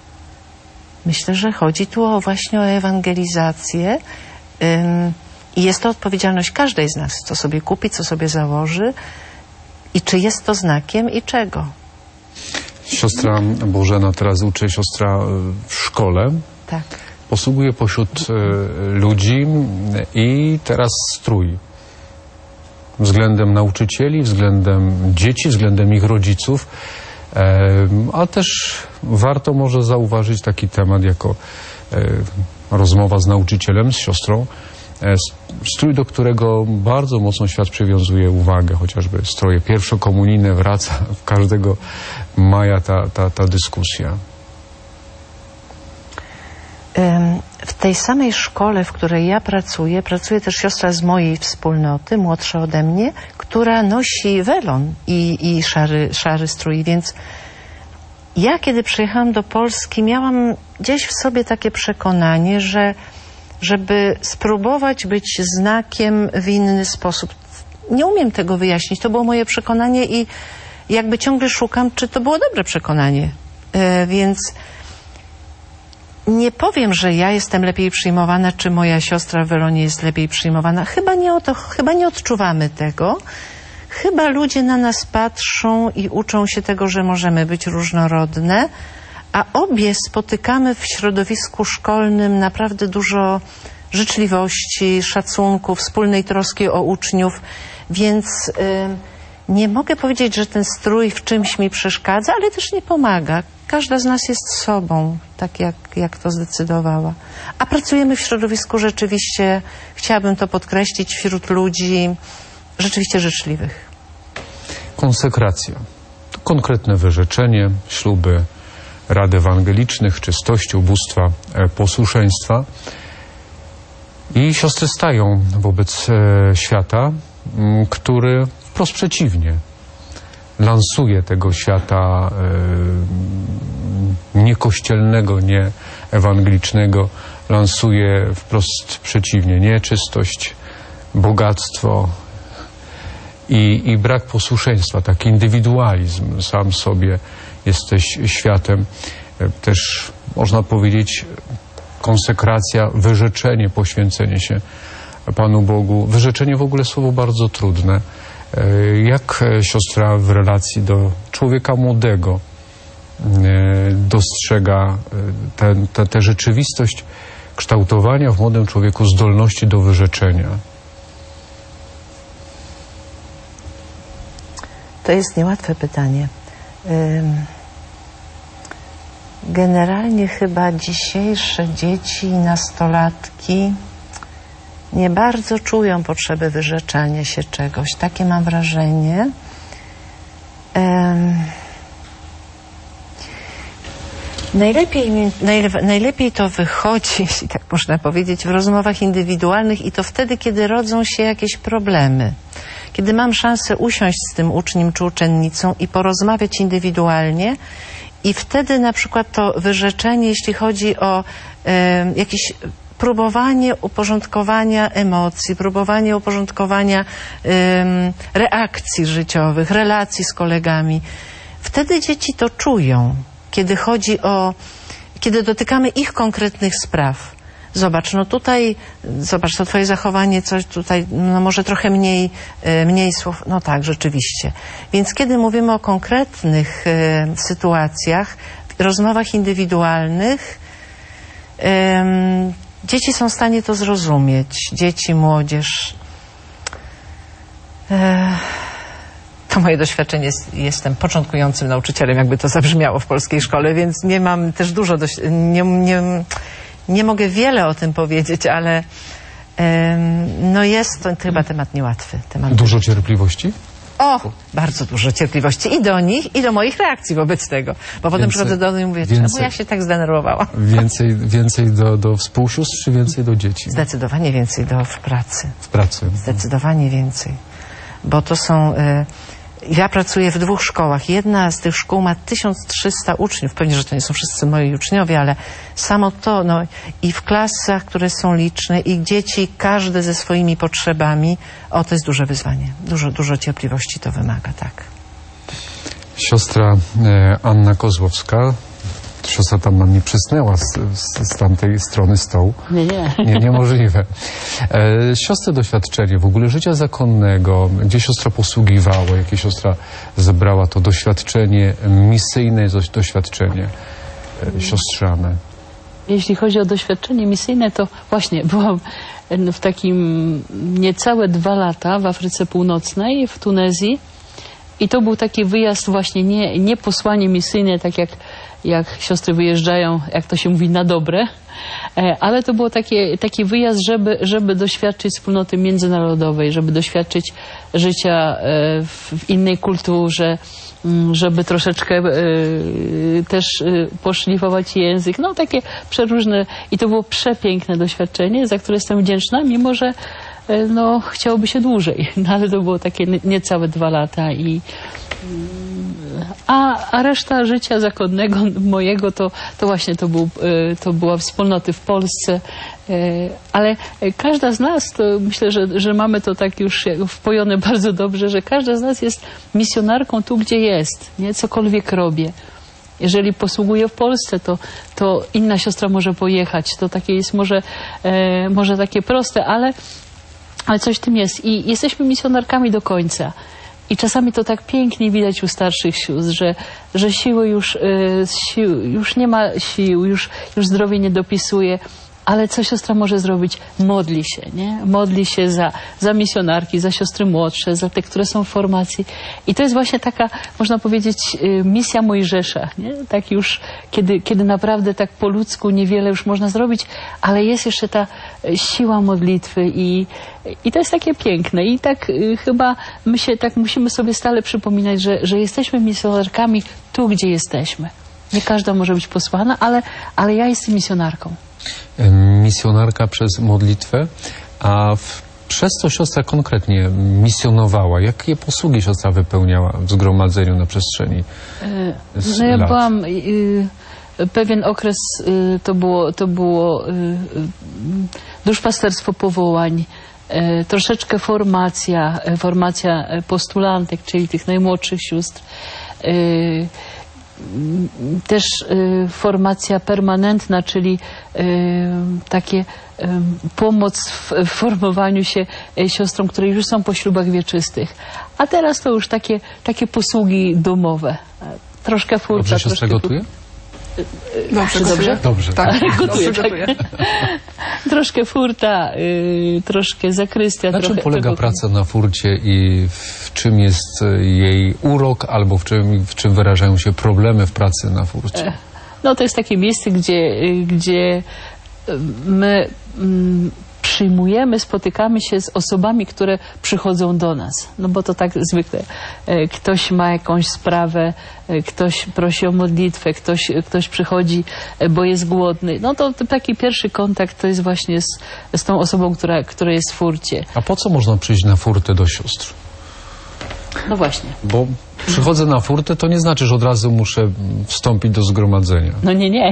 Myślę, że chodzi tu o właśnie o ewangelizację ym, i jest to odpowiedzialność każdej z nas, co sobie kupi, co sobie założy, i czy jest to znakiem i czego? Siostra Bożena teraz uczy, siostra w szkole. Tak. Posługuje pośród e, ludzi i teraz strój. Względem nauczycieli, względem dzieci, względem ich rodziców. E, a też warto może zauważyć taki temat jako e, rozmowa z nauczycielem, z siostrą. Strój, do którego bardzo mocno świat przywiązuje uwagę, chociażby stroje pierwszokomunijne, wraca w każdego maja ta, ta, ta dyskusja. W tej samej szkole, w której ja pracuję, pracuje też siostra z mojej wspólnoty, młodsza ode mnie, która nosi welon i, i szary, szary strój, więc ja, kiedy przyjechałam do Polski, miałam gdzieś w sobie takie przekonanie, że żeby spróbować być znakiem w inny sposób. Nie umiem tego wyjaśnić. To było moje przekonanie i jakby ciągle szukam, czy to było dobre przekonanie. E, więc nie powiem, że ja jestem lepiej przyjmowana, czy moja siostra w welonie jest lepiej przyjmowana. Chyba nie o to, chyba nie odczuwamy tego. Chyba ludzie na nas patrzą i uczą się tego, że możemy być różnorodne, a obie spotykamy w środowisku szkolnym naprawdę dużo życzliwości, szacunku, wspólnej troski o uczniów, więc y, nie mogę powiedzieć, że ten strój w czymś mi przeszkadza, ale też nie pomaga. Każda z nas jest sobą, tak jak, jak to zdecydowała. A pracujemy w środowisku rzeczywiście, chciałabym to podkreślić, wśród ludzi rzeczywiście życzliwych. Konsekracja. To konkretne wyrzeczenie, śluby rad ewangelicznych, czystości, ubóstwa, posłuszeństwa. I siostry stają wobec e, świata, m, który wprost przeciwnie lansuje tego świata e, niekościelnego, nie ewangelicznego, lansuje wprost przeciwnie nieczystość, bogactwo i, i brak posłuszeństwa, taki indywidualizm. Sam sobie jesteś światem. E, też można powiedzieć konsekracja, wyrzeczenie, poświęcenie się Panu Bogu. Wyrzeczenie w ogóle słowo bardzo trudne. Jak siostra w relacji do człowieka młodego dostrzega tę rzeczywistość kształtowania w młodym człowieku zdolności do wyrzeczenia? To jest niełatwe pytanie. Generalnie chyba dzisiejsze dzieci i nastolatki nie bardzo czują potrzeby wyrzeczania się czegoś. Takie mam wrażenie. Um, najlepiej, najle, najlepiej to wychodzi, jeśli tak można powiedzieć, w rozmowach indywidualnych i to wtedy, kiedy rodzą się jakieś problemy. Kiedy mam szansę usiąść z tym uczniem czy uczennicą i porozmawiać indywidualnie i wtedy na przykład to wyrzeczenie, jeśli chodzi o e, jakieś próbowanie uporządkowania emocji, próbowanie uporządkowania e, reakcji życiowych, relacji z kolegami. Wtedy dzieci to czują, kiedy chodzi o, kiedy dotykamy ich konkretnych spraw. Zobacz, no tutaj, zobacz, to twoje zachowanie, coś tutaj, no może trochę mniej, mniej słów, no tak, rzeczywiście. Więc kiedy mówimy o konkretnych e, sytuacjach, rozmowach indywidualnych, e, dzieci są w stanie to zrozumieć, dzieci, młodzież. E, to moje doświadczenie, jest, jestem początkującym nauczycielem, jakby to zabrzmiało w polskiej szkole, więc nie mam też dużo, doś- nie, nie Nie mogę wiele o tym powiedzieć, ale ym, no jest to chyba temat niełatwy. Temat Dużo cierpliwości? O, bardzo dużo cierpliwości i do nich, i do moich reakcji wobec tego. Bo potem przychodzę do nich i mówię, czemu ja się tak zdenerwowałam? Więcej, więcej do, do współsióstr, czy więcej do dzieci? Zdecydowanie więcej do, w pracy. W pracy. Zdecydowanie więcej. Bo to są... Y, Ja pracuję w dwóch szkołach. Jedna z tych szkół ma tysiąc trzysta uczniów. Pewnie, że to nie są wszyscy moi uczniowie, ale samo to, no i w klasach, które są liczne i dzieci, każde ze swoimi potrzebami, o, to jest duże wyzwanie. Dużo, dużo cierpliwości to wymaga, tak. Siostra e, Anna Kozłowska, siostra tam nam nie przysnęła z, z, z tamtej strony stołu. Nie, nie. Nie, niemożliwe. E, siostry doświadczenie w ogóle życia zakonnego, gdzie siostra posługiwała, jakie siostra zebrała to doświadczenie misyjne, doświadczenie e, siostrzane. Jeśli chodzi o doświadczenie misyjne, to właśnie byłam w takim niecałe dwa lata w Afryce Północnej, w Tunezji. I to był taki wyjazd właśnie, nie, nie posłanie misyjne, tak jak, jak siostry wyjeżdżają, jak to się mówi, na dobre, ale to był taki, taki wyjazd, żeby, żeby doświadczyć wspólnoty międzynarodowej, żeby doświadczyć życia w innej kulturze, żeby troszeczkę też poszlifować język. No takie przeróżne i to było przepiękne doświadczenie, za które jestem wdzięczna, mimo że no, chciałoby się dłużej, no, ale to było takie niecałe dwa lata i a, a reszta życia zakonnego mojego to, to właśnie to, był, to była wspólnoty w Polsce, ale każda z nas, to myślę, że, że mamy to tak już wpojone bardzo dobrze, że każda z nas jest misjonarką tu, gdzie jest, nie? Cokolwiek robię. Jeżeli posługuję w Polsce, to, to inna siostra może pojechać. To takie jest może, e, może takie proste, ale Ale coś w tym jest. I jesteśmy misjonarkami do końca. I czasami to tak pięknie widać u starszych sióstr, że, że siły już, y, sił, już nie ma sił, już, już zdrowie nie dopisuje. Ale co siostra może zrobić? Modli się, nie? Modli się za, za misjonarki, za siostry młodsze, za te, które są w formacji. I to jest właśnie taka, można powiedzieć, misja Mojżesza, nie? Tak już, kiedy, kiedy naprawdę tak po ludzku niewiele już można zrobić, ale jest jeszcze ta siła modlitwy i, i to jest takie piękne. I tak y, chyba my się tak musimy sobie stale przypominać, że, że jesteśmy misjonarkami tu, gdzie jesteśmy. Nie każda może być posłana, ale, ale ja jestem misjonarką. Misjonarka przez modlitwę, a w, przez co siostra konkretnie misjonowała? Jakie posługi siostra wypełniała w zgromadzeniu na przestrzeni No ja lat? byłam y, pewien okres, y, to było, to było y, y, duszpasterstwo powołań, y, troszeczkę formacja, y, formacja postulantek, czyli tych najmłodszych sióstr, y, też y, formacja permanentna, czyli y, takie y, pomoc w, w formowaniu się y, siostrom, które już są po ślubach wieczystych. A teraz to już takie, takie posługi domowe. Troszkę furta. Dobrze siostra gotuje? Dobrze, Dobrze? Dobrze. Tak, Gotuję, dobrze tak. gotuję. Troszkę furta, y, troszkę zakrystia. Na czym trochę polega tego- praca na furcie i w czym jest jej urok, albo w czym, w czym wyrażają się problemy w pracy na furcie? No to jest takie miejsce, gdzie, y, gdzie y, my mm, przyjmujemy, spotykamy się z osobami, które przychodzą do nas. No bo to tak zwykle. E, ktoś ma jakąś sprawę, e, ktoś prosi o modlitwę, ktoś, ktoś przychodzi, e, bo jest głodny. No to, to taki pierwszy kontakt to jest właśnie z, z tą osobą, która, która jest w furcie. A po co można przyjść na furtę do sióstr? No właśnie. Bo przychodzę na furtę, to nie znaczy, że od razu muszę wstąpić do zgromadzenia. No nie, nie.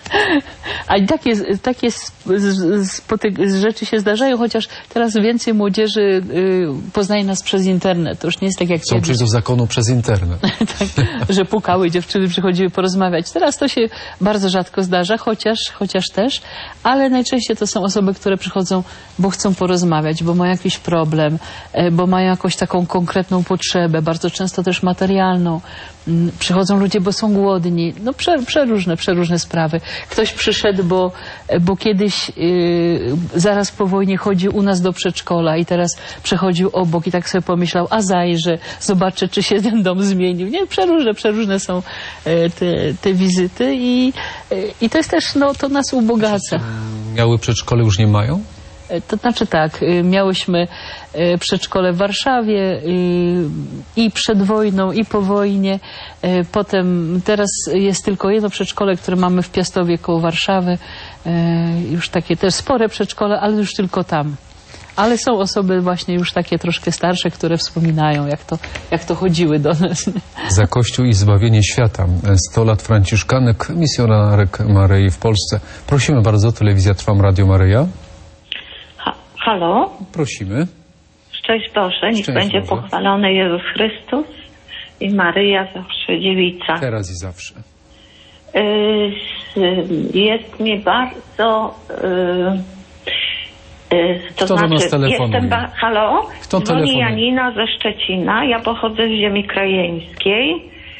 A i takie, takie spotyk- rzeczy się zdarzają, chociaż teraz więcej młodzieży y, poznaje nas przez internet. To już nie jest tak jak Chcą kiedyś. przyjść do zakonu przez internet. Tak, że pukały dziewczyny, przychodziły porozmawiać. Teraz to się bardzo rzadko zdarza, chociaż, chociaż też, ale najczęściej to są osoby, które przychodzą, bo chcą porozmawiać, bo mają jakiś problem, e, bo mają jakąś taką konkretną potrzebę, bardzo często też materialną. Mm, Przychodzą ludzie, bo są głodni. No prze, przeróżne, przeróżne sprawy. Ktoś przyszedł, bo, bo kiedyś yy, zaraz po wojnie chodził u nas do przedszkola i teraz przechodził obok i tak sobie pomyślał, a zajrzę, zobaczę, czy się ten dom zmienił. Nie, przeróżne, przeróżne są e, te, te wizyty i, e, i to jest też, no, to nas ubogaca. Miały przedszkole już nie mają? To znaczy tak, y, miałyśmy y, przedszkole w Warszawie y, i przed wojną, i po wojnie. Y, Potem teraz jest tylko jedno przedszkole, które mamy w Piastowie koło Warszawy. Y, Już takie też spore przedszkole, ale już tylko tam. Ale są osoby właśnie już takie troszkę starsze, które wspominają, jak to, jak to chodziły do nas. Za Kościół i zbawienie świata. sto lat franciszkanek, misjonarek Maryi w Polsce. Prosimy bardzo, telewizja Trwam, Radio Maryja. Ha, halo? Prosimy. Szczęść Boże, niech Szczęść będzie Boże. pochwalony Jezus Chrystus i Maryja zawsze dziewica. Teraz i zawsze. Y, y, jest mi bardzo... Y, y, to Kto do znaczy, nas telefonuje? jestem ba- halo? Kto Dzwoni telefonuje? Janina ze Szczecina. Ja pochodzę z ziemi krajeńskiej.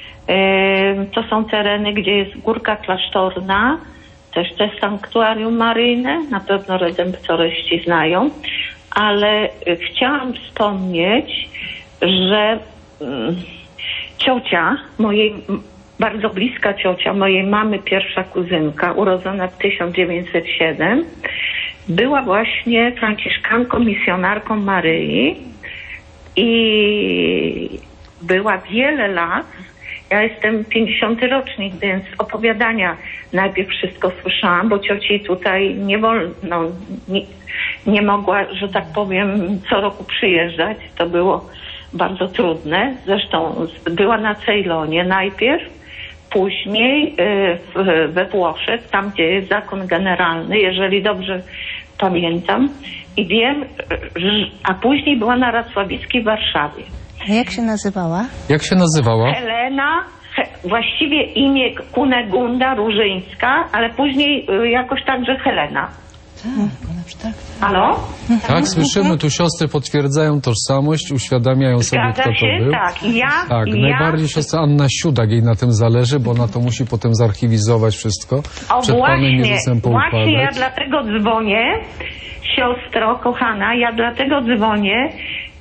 Y, to są tereny, gdzie jest Górka Klasztorna. Też to jest sanktuarium maryjne. Na pewno redemptoryści znają. Ale y, chciałam wspomnieć, że mm, ciocia mojej, m, bardzo bliska ciocia mojej mamy, pierwsza kuzynka, urodzona w tysiąc dziewięćset siedem, była właśnie franciszkanką, misjonarką Maryi i była wiele lat. Ja jestem pięćdziesiąty rocznik, więc opowiadania najpierw wszystko słyszałam, bo cioci tutaj nie wolno, nie, nie mogła, że tak powiem, co roku przyjeżdżać. To było bardzo trudne. Zresztą była na Ceylonie najpierw, później y, we Włoszech, tam gdzie jest zakon generalny, jeżeli dobrze pamiętam. I wiem, że, a później była na Racławickiej w Warszawie. A jak się nazywała? Jak się nazywała? Helena, he, właściwie imię Kunegunda Różyńska, ale później y, jakoś także Helena. Halo? Tak, słyszymy, tu siostry potwierdzają tożsamość, uświadamiają sobie, Zgadza kto to się? był. Tak. Ja, Tak, ja najbardziej siostra Anna Siudak, jej na tym zależy, bo ona to musi potem zarchiwizować wszystko. O Przed Panem właśnie, Jezusem właśnie ja poukładać. dlatego dzwonię, siostro kochana, ja dlatego dzwonię,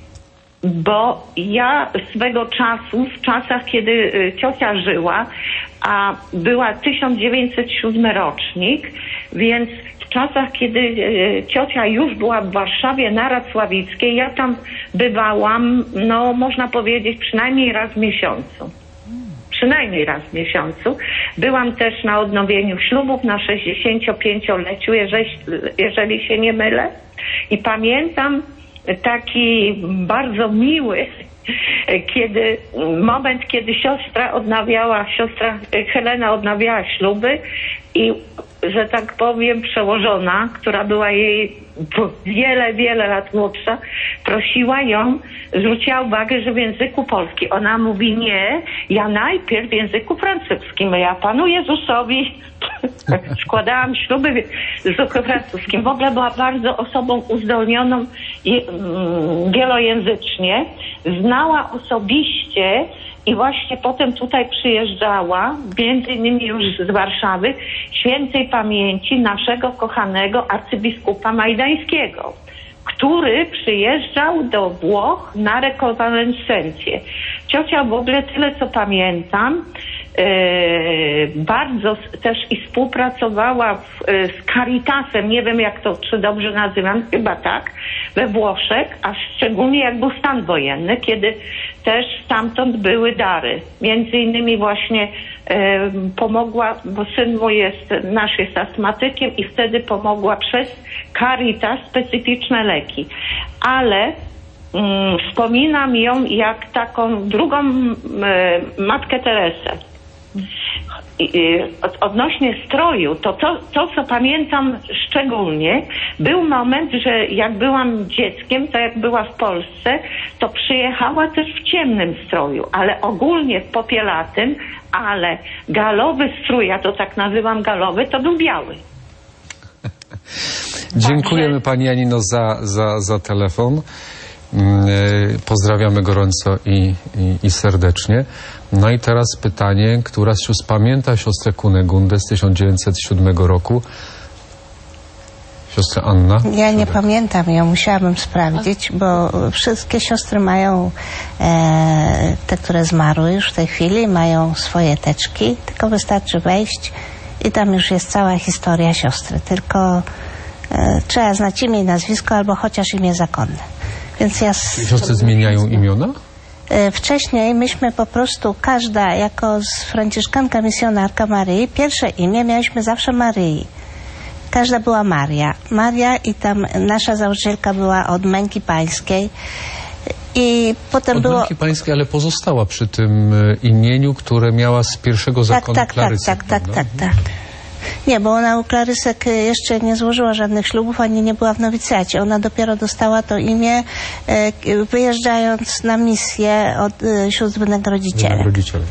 bo ja swego czasu, w czasach, kiedy y, ciocia żyła, a była tysiąc dziewięćset siódmy rocznik, więc w czasach, kiedy y, ciocia już była w Warszawie na Racławickiej, ja tam bywałam, no można powiedzieć, przynajmniej raz w miesiącu. Przynajmniej raz w miesiącu. Byłam też na odnowieniu ślubów na sześćdziesięciopięcioleciu, jeżeli, jeżeli się nie mylę. I pamiętam taki bardzo miły, kiedy moment, kiedy siostra odnawiała, siostra Helena odnawiała śluby i, że tak powiem, przełożona, która była jej wiele, wiele lat młodsza, prosiła ją, zwróciła uwagę, że w języku polskim. Ona mówi, nie, ja najpierw w języku francuskim, ja Panu Jezusowi składałam śluby w języku francuskim. W ogóle była bardzo osobą uzdolnioną i mm, wielojęzycznie. Znała osobiście i właśnie potem tutaj przyjeżdżała, między innymi już z Warszawy, świętej pamięci naszego kochanego arcybiskupa majdańskiego, który przyjeżdżał do Włoch na rekonwalescencję. Ciocia w ogóle, tyle co pamiętam, bardzo s- też i współpracowała w, z Caritasem, nie wiem jak to, czy dobrze nazywam, chyba tak, we Włoszech, a szczególnie jak był stan wojenny, kiedy też stamtąd były dary. Między innymi właśnie e, pomogła, bo syn mój jest, nasz jest astmatykiem i wtedy pomogła przez Caritas specyficzne leki. Ale mm, wspominam ją jak taką drugą e, Matkę Teresę. Od, odnośnie stroju, to, to to, co pamiętam szczególnie, był moment, że jak byłam dzieckiem, to jak była w Polsce, to przyjechała też w ciemnym stroju, ale ogólnie w popielatym, ale galowy strój, ja to tak nazywam galowy, to był biały. Dziękujemy Pani Janino za, za, za telefon. Pozdrawiamy gorąco i, i, i serdecznie. No i teraz pytanie, która z sióstr pamięta siostrę Kunegundę z tysiąc dziewięćset siódmego roku? Siostra Anna? Ja nie pamiętam ją, musiałabym sprawdzić, bo wszystkie siostry mają, e, te, które zmarły już w tej chwili, mają swoje teczki, tylko wystarczy wejść i tam już jest cała historia siostry. Tylko e, trzeba znać imię i nazwisko, albo chociaż imię zakonne. Więc ja... S- Siostry zmieniają imiona? e, wcześniej myśmy po prostu, każda jako z franciszkanka misjonarka Maryi, pierwsze imię mieliśmy zawsze Maryi. Każda była Maria. Maria i tam nasza założycielka była od Męki Pańskiej. I potem Od było... Męki Pańskiej, ale pozostała przy tym e, imieniu, które miała z pierwszego Tak, zakonu tak, tak, Klarysy. tak, tak, prawda? tak, tak. Nie, bo ona u Klarysek jeszcze nie złożyła żadnych ślubów, ani nie była w nowicjacie. Ona dopiero dostała to imię, e, wyjeżdżając na misję od e, sióstr Wynagrodziciela. Rodziciel.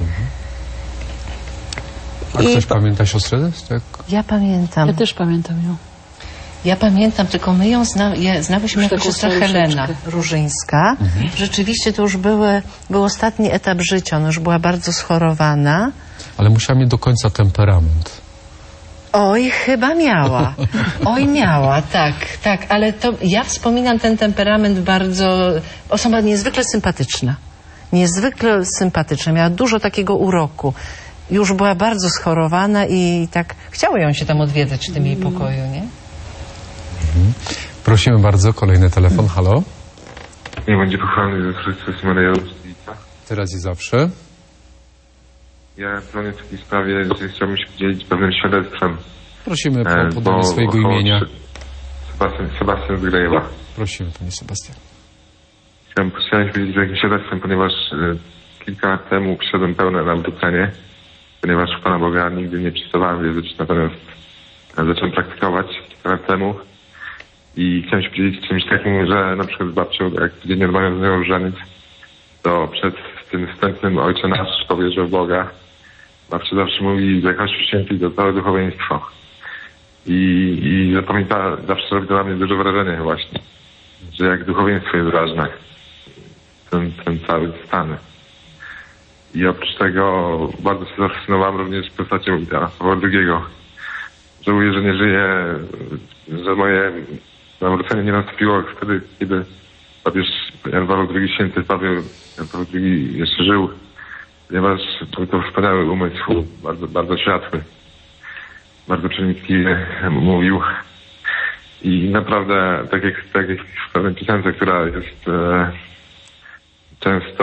A I ktoś po- pamięta siostrę? Tak? Ja pamiętam. Ja też pamiętam ją. Ja pamiętam, tylko my ją zna, je, znałyśmy Już jako taką siostra staruszeczkę. Helena Różyńska. Rzeczywiście to już były, był ostatni etap życia. Ona już była bardzo schorowana. Ale musiała mieć do końca temperament. Oj, chyba miała. Oj, miała, tak, tak. Ale to ja wspominam ten temperament bardzo... Osoba niezwykle sympatyczna. Niezwykle sympatyczna. Miała dużo takiego uroku. Już była bardzo schorowana i tak chciało ją się tam odwiedzać w tym jej pokoju, nie? Prosimy bardzo, kolejny telefon. Halo? Nie będzie pochwalony Jezus Chrystus, Maryja Różnica. Teraz i zawsze. Ja dzwonię w takiej sprawie, że chciałbym się podzielić pewnym świadectwem. Prosimy e, o podanie swojego około imienia. trzy- Sebastian, Sebastian z Grejewa. Prosimy, panie Sebastian. Chciałem, chciałem się podzielić takim świadectwem, ponieważ e, kilka lat temu przyszedłem pełne nawrócenie, ponieważ w Pana Boga nigdy nie przystawałem wierzyć, natomiast e, zacząłem praktykować kilka lat temu i chciałem się podzielić czymś takim, że na przykład z babcią, jak codziennie odmawiam z nią różaniec, to przed tym wstępnym Ojcze Nasz powierzę w Boga. Babcia zawsze mówi, że Kościół Święty to całe duchowieństwo. I, i zapamięta, zawsze robi to na mnie duże wrażenie właśnie, że jak duchowieństwo jest ważne, ten, ten cały stan. I oprócz tego bardzo się zafascynowałem również postacią Jana Pawła drugiego. Żałuję, że nie żyję, że moje nawrócenie nie nastąpiło wtedy, kiedy papież Jan Paweł drugi święty Paweł Jan Paweł drugi jeszcze żył, ponieważ był to wspaniały umysł, bardzo, bardzo światły, bardzo przenikliwy, mówił. I naprawdę, tak jak, tak jak w pewnej piosence, która jest e, często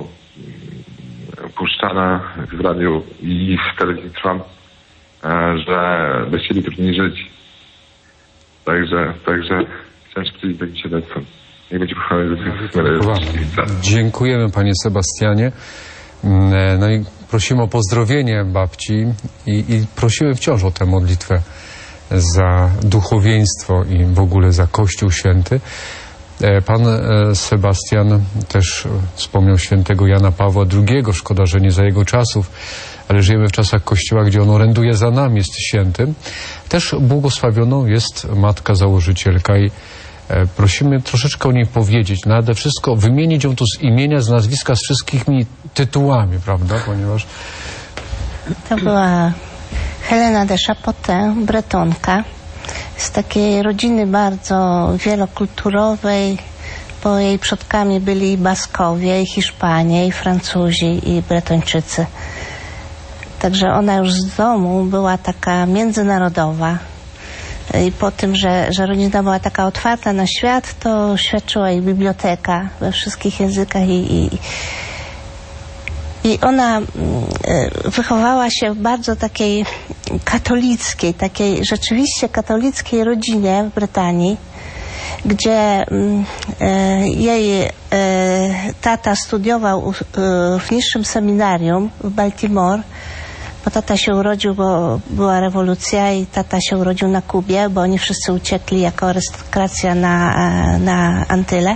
puszczana w radiu i w telewizji Trwam, e, że by chcieli trudniej żyć. Także, także chciałem się powiedzieć takim świadectwem. Niech będzie pochwalony Jezus Chrystus. Dziękujemy, panie Sebastianie. No i prosimy o pozdrowienie babci i, i prosimy wciąż o tę modlitwę za duchowieństwo i w ogóle za Kościół Święty. Pan Sebastian też wspomniał świętego Jana Pawła drugiego. Szkoda, że nie za jego czasów, ale żyjemy w czasach Kościoła, gdzie on oręduje za nami, jest świętym. Też błogosławioną jest matka założycielka i prosimy troszeczkę o niej powiedzieć, nade wszystko wymienić ją tu z imienia, z nazwiska, z wszystkimi tytułami, prawda, ponieważ... To była Helena de Chapotin, bretonka, z takiej rodziny bardzo wielokulturowej, bo jej przodkami byli i Baskowie, i Hiszpanie, i Francuzi, i Bretończycy. Także ona już z domu była taka międzynarodowa. I po tym, że, że rodzina była taka otwarta na świat, to świadczyła jej biblioteka we wszystkich językach i, i, i ona wychowała się w bardzo takiej katolickiej, takiej rzeczywiście katolickiej rodzinie w Brytanii, gdzie jej tata studiował w niższym seminarium w Baltimore, bo tata się urodził, bo była rewolucja i tata się urodził na Kubie, bo oni wszyscy uciekli jako arystokracja na, na Antyle.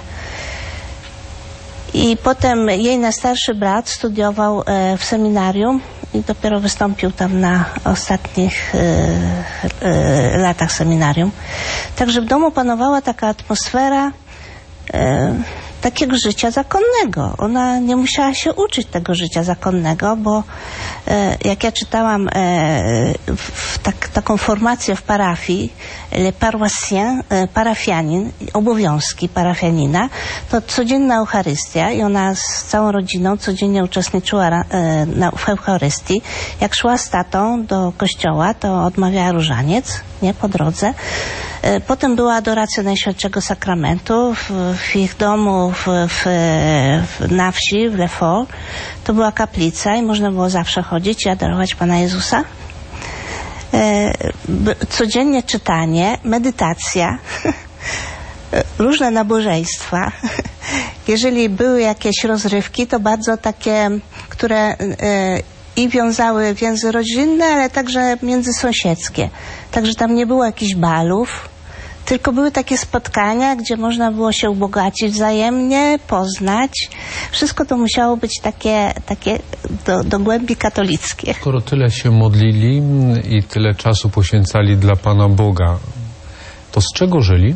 I potem jej najstarszy brat studiował w seminarium i dopiero wystąpił tam na ostatnich latach seminarium. Także w domu panowała taka atmosfera takiego życia zakonnego. Ona nie musiała się uczyć tego życia zakonnego, bo e, jak ja czytałam e, w tak, taką formację w parafii, le paroissien, e, parafianin, obowiązki parafianina, to codzienna Eucharystia i ona z całą rodziną codziennie uczestniczyła e, na, w Eucharystii. Jak szła z tatą do kościoła, to odmawiała różaniec, nie, po drodze. Potem była adoracja Najświętszego Sakramentu w, w ich domu w, w, w, na wsi, w Le Fort. To była kaplica i można było zawsze chodzić i adorować Pana Jezusa. E, codziennie czytanie, medytacja, różne nabożeństwa. Jeżeli były jakieś rozrywki, to bardzo takie, które e, i wiązały więzy rodzinne, ale także międzysąsiedzkie. Także tam nie było jakichś balów, tylko były takie spotkania, gdzie można było się ubogacić wzajemnie, poznać. Wszystko to musiało być takie, takie do, do głębi katolickie. Skoro tyle się modlili i tyle czasu poświęcali dla Pana Boga, to z czego żyli?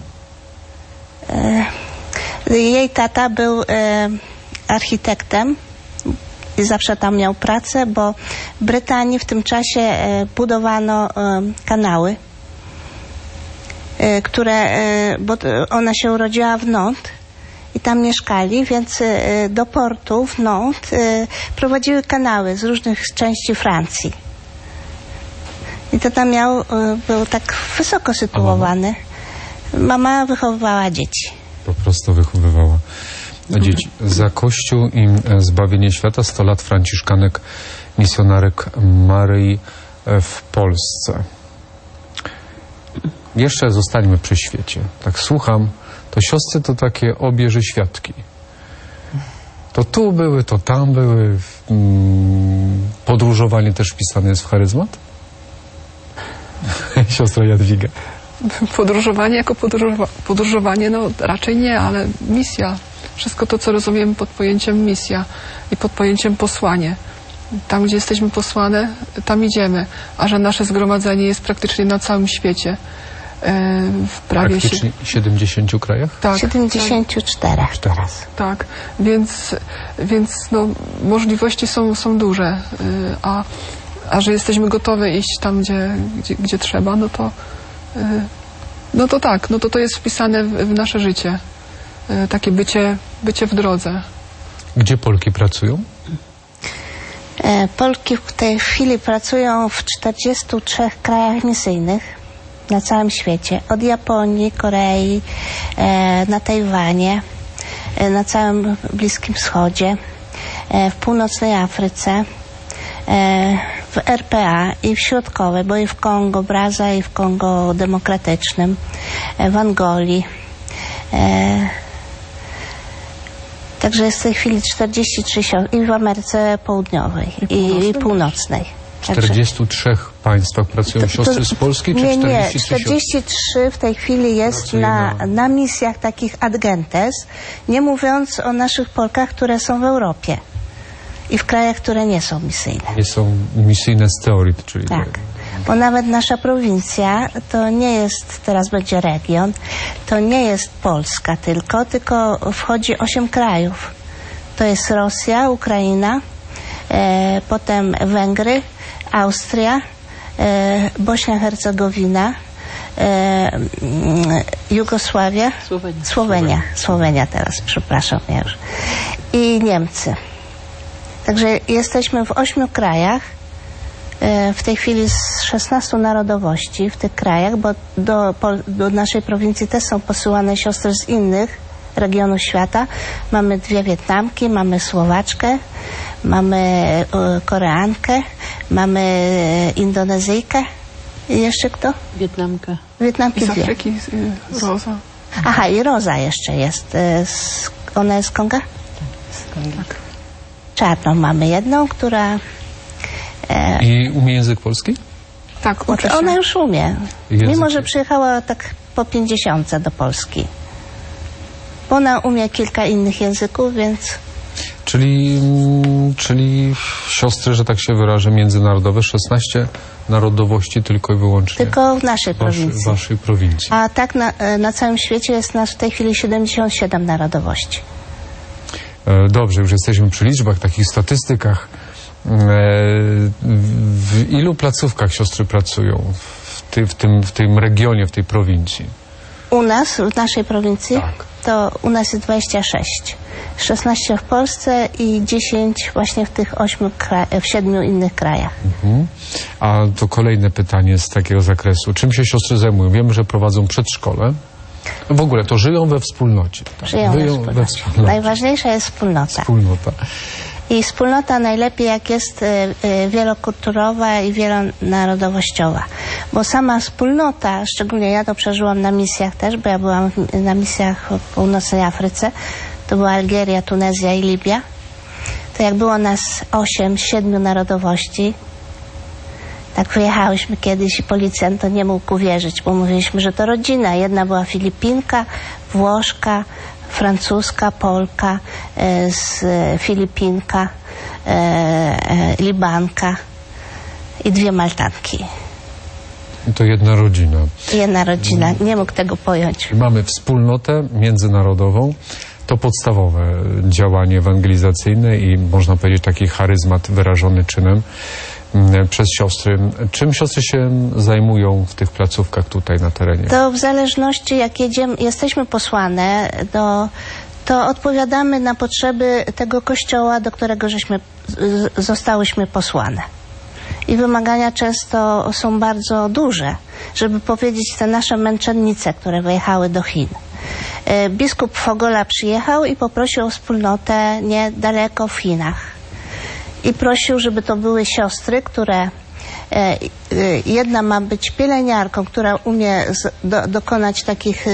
E, jej tata był e, architektem i zawsze tam miał pracę, bo w Brytanii w tym czasie e, budowano e, kanały, które, bo ona się urodziła w Nantes i tam mieszkali, więc do portu w Nantes prowadziły kanały z różnych części Francji. I tata miał, był tak wysoko sytuowany. Mama wychowywała dzieci. Po prostu wychowywała dzieci. Za Kościół i zbawienie świata sto lat franciszkanek misjonarek Maryi w Polsce. Jeszcze zostańmy przy świecie. Tak słucham, to siostry to takie obie świadki. To tu były, to tam były. Podróżowanie też wpisane jest w charyzmat? Siostra Jadwiga. Podróżowanie jako podróżowa podróżowanie, no raczej nie, ale misja. Wszystko to, co rozumiemy pod pojęciem misja i pod pojęciem posłanie. Tam, gdzie jesteśmy posłane, tam idziemy. A że nasze zgromadzenie jest praktycznie na całym świecie. W prawie praktycznie siedemdziesięciu krajach? Tak. siedemdziesięciu czterech teraz. Tak, więc, więc no, możliwości są, są duże, a, a że jesteśmy gotowe iść tam, gdzie, gdzie, gdzie trzeba, no to, no to tak, no to to jest wpisane w, w nasze życie. Takie bycie, bycie w drodze. Gdzie Polki pracują? Polki w tej chwili pracują w czterdziestu trzech krajach misyjnych na całym świecie. Od Japonii, Korei, e, na Tajwanie, e, na całym Bliskim Wschodzie, e, w północnej Afryce, e, w R P A i w Środkowej, bo i w Kongo, Braza i w Kongo Demokratycznym, e, w Angolii. E, także jest w tej chwili czterdzieści trzy siostry i w Ameryce Południowej i, i Północnej. W czterdziestu trzech państwach pracują siostry z Polski, czy nie, nie, czterdzieści trzy czterdzieści trzy w tej chwili jest na, na misjach takich ad gentes, nie mówiąc o naszych Polkach, które są w Europie i w krajach, które nie są misyjne. Nie są misyjne z teorii, czyli... Tak, bo nawet nasza prowincja to nie jest, teraz będzie region, to nie jest Polska tylko, tylko wchodzi osiem krajów. To jest Rosja, Ukraina, e, potem Węgry, Austria, e, Bośnia-Hercegowina, e, Jugosławia, Słowenia. Słowenia, Słowenia teraz, przepraszam ja już, i Niemcy. Także jesteśmy w ośmiu krajach e, w tej chwili z szesnastu narodowości w tych krajach, bo do, do naszej prowincji też są posyłane siostry z innych regionów świata. Mamy dwie Wietnamki, mamy Słowaczkę, mamy e, Koreankę, mamy Indonezyjkę. I jeszcze kto? Wietnamkę. Wietnamki I z dwie. Afryki y, Roza. Aha, i Roza jeszcze jest. E, z, ona jest z Konga? Tak. Czarną mamy jedną, która... E, I umie język polski? Tak, uczy się. ona już umie. Język Mimo, że jest. przyjechała tak po pięćdziesiątce do Polski. Bo ona umie kilka innych języków, więc... Czyli, mm, czyli siostry, że tak się wyrażę, międzynarodowe, szesnaście narodowości tylko i wyłącznie Tylko w naszej w waszej, prowincji. waszej prowincji. A tak na, na całym świecie jest nas w tej chwili siedemdziesiąt siedem narodowości. E, Dobrze, już jesteśmy przy liczbach, takich statystykach. E, W ilu placówkach siostry pracują w, ty, w, tym, w tym regionie, w tej prowincji? U nas, w naszej prowincji, Tak. to u nas jest dwadzieścia sześć. szesnaście w Polsce i dziesięć właśnie w tych ośmiu, kra- w siedmiu innych krajach. Mhm. A to kolejne pytanie z takiego zakresu. Czym się siostry zajmują? Wiemy, że prowadzą przedszkole. W ogóle to żyją we wspólnocie. Tak? Żyją we Wyją wspólnocie. we wspólnocie. Najważniejsza jest wspólnota. Wspólnota. I wspólnota najlepiej jak jest y, y, wielokulturowa i wielonarodowościowa. Bo sama wspólnota, szczególnie ja to przeżyłam na misjach też, bo ja byłam w- na misjach w północnej Afryce, to była Algieria, Tunezja i Libia. To jak było nas osiem, siedmiu narodowości, tak wyjechałyśmy kiedyś i policjant to nie mógł uwierzyć, bo mówiliśmy, że to rodzina. Jedna była Filipinka, Włoszka, Francuska, Polka, e, z e, Filipinka, e, e, Libanka i dwie Maltanki. I to jedna rodzina. Jedna rodzina. Nie mógł tego pojąć. Mamy wspólnotę międzynarodową. To podstawowe działanie ewangelizacyjne i można powiedzieć taki charyzmat wyrażony czynem mm, przez siostry. Czym siostry się zajmują w tych placówkach tutaj na terenie? To w zależności jak jedziemy, jesteśmy posłane, do, to odpowiadamy na potrzeby tego kościoła, do którego żeśmy z- zostałyśmy posłane. I wymagania często są bardzo duże, żeby powiedzieć te nasze męczennice, które wyjechały do Chin. E, Biskup Fogola przyjechał i poprosił o wspólnotę niedaleko w Chinach. I prosił, żeby to były siostry, które e, e, jedna ma być pielęgniarką, która umie z, do, dokonać takich e,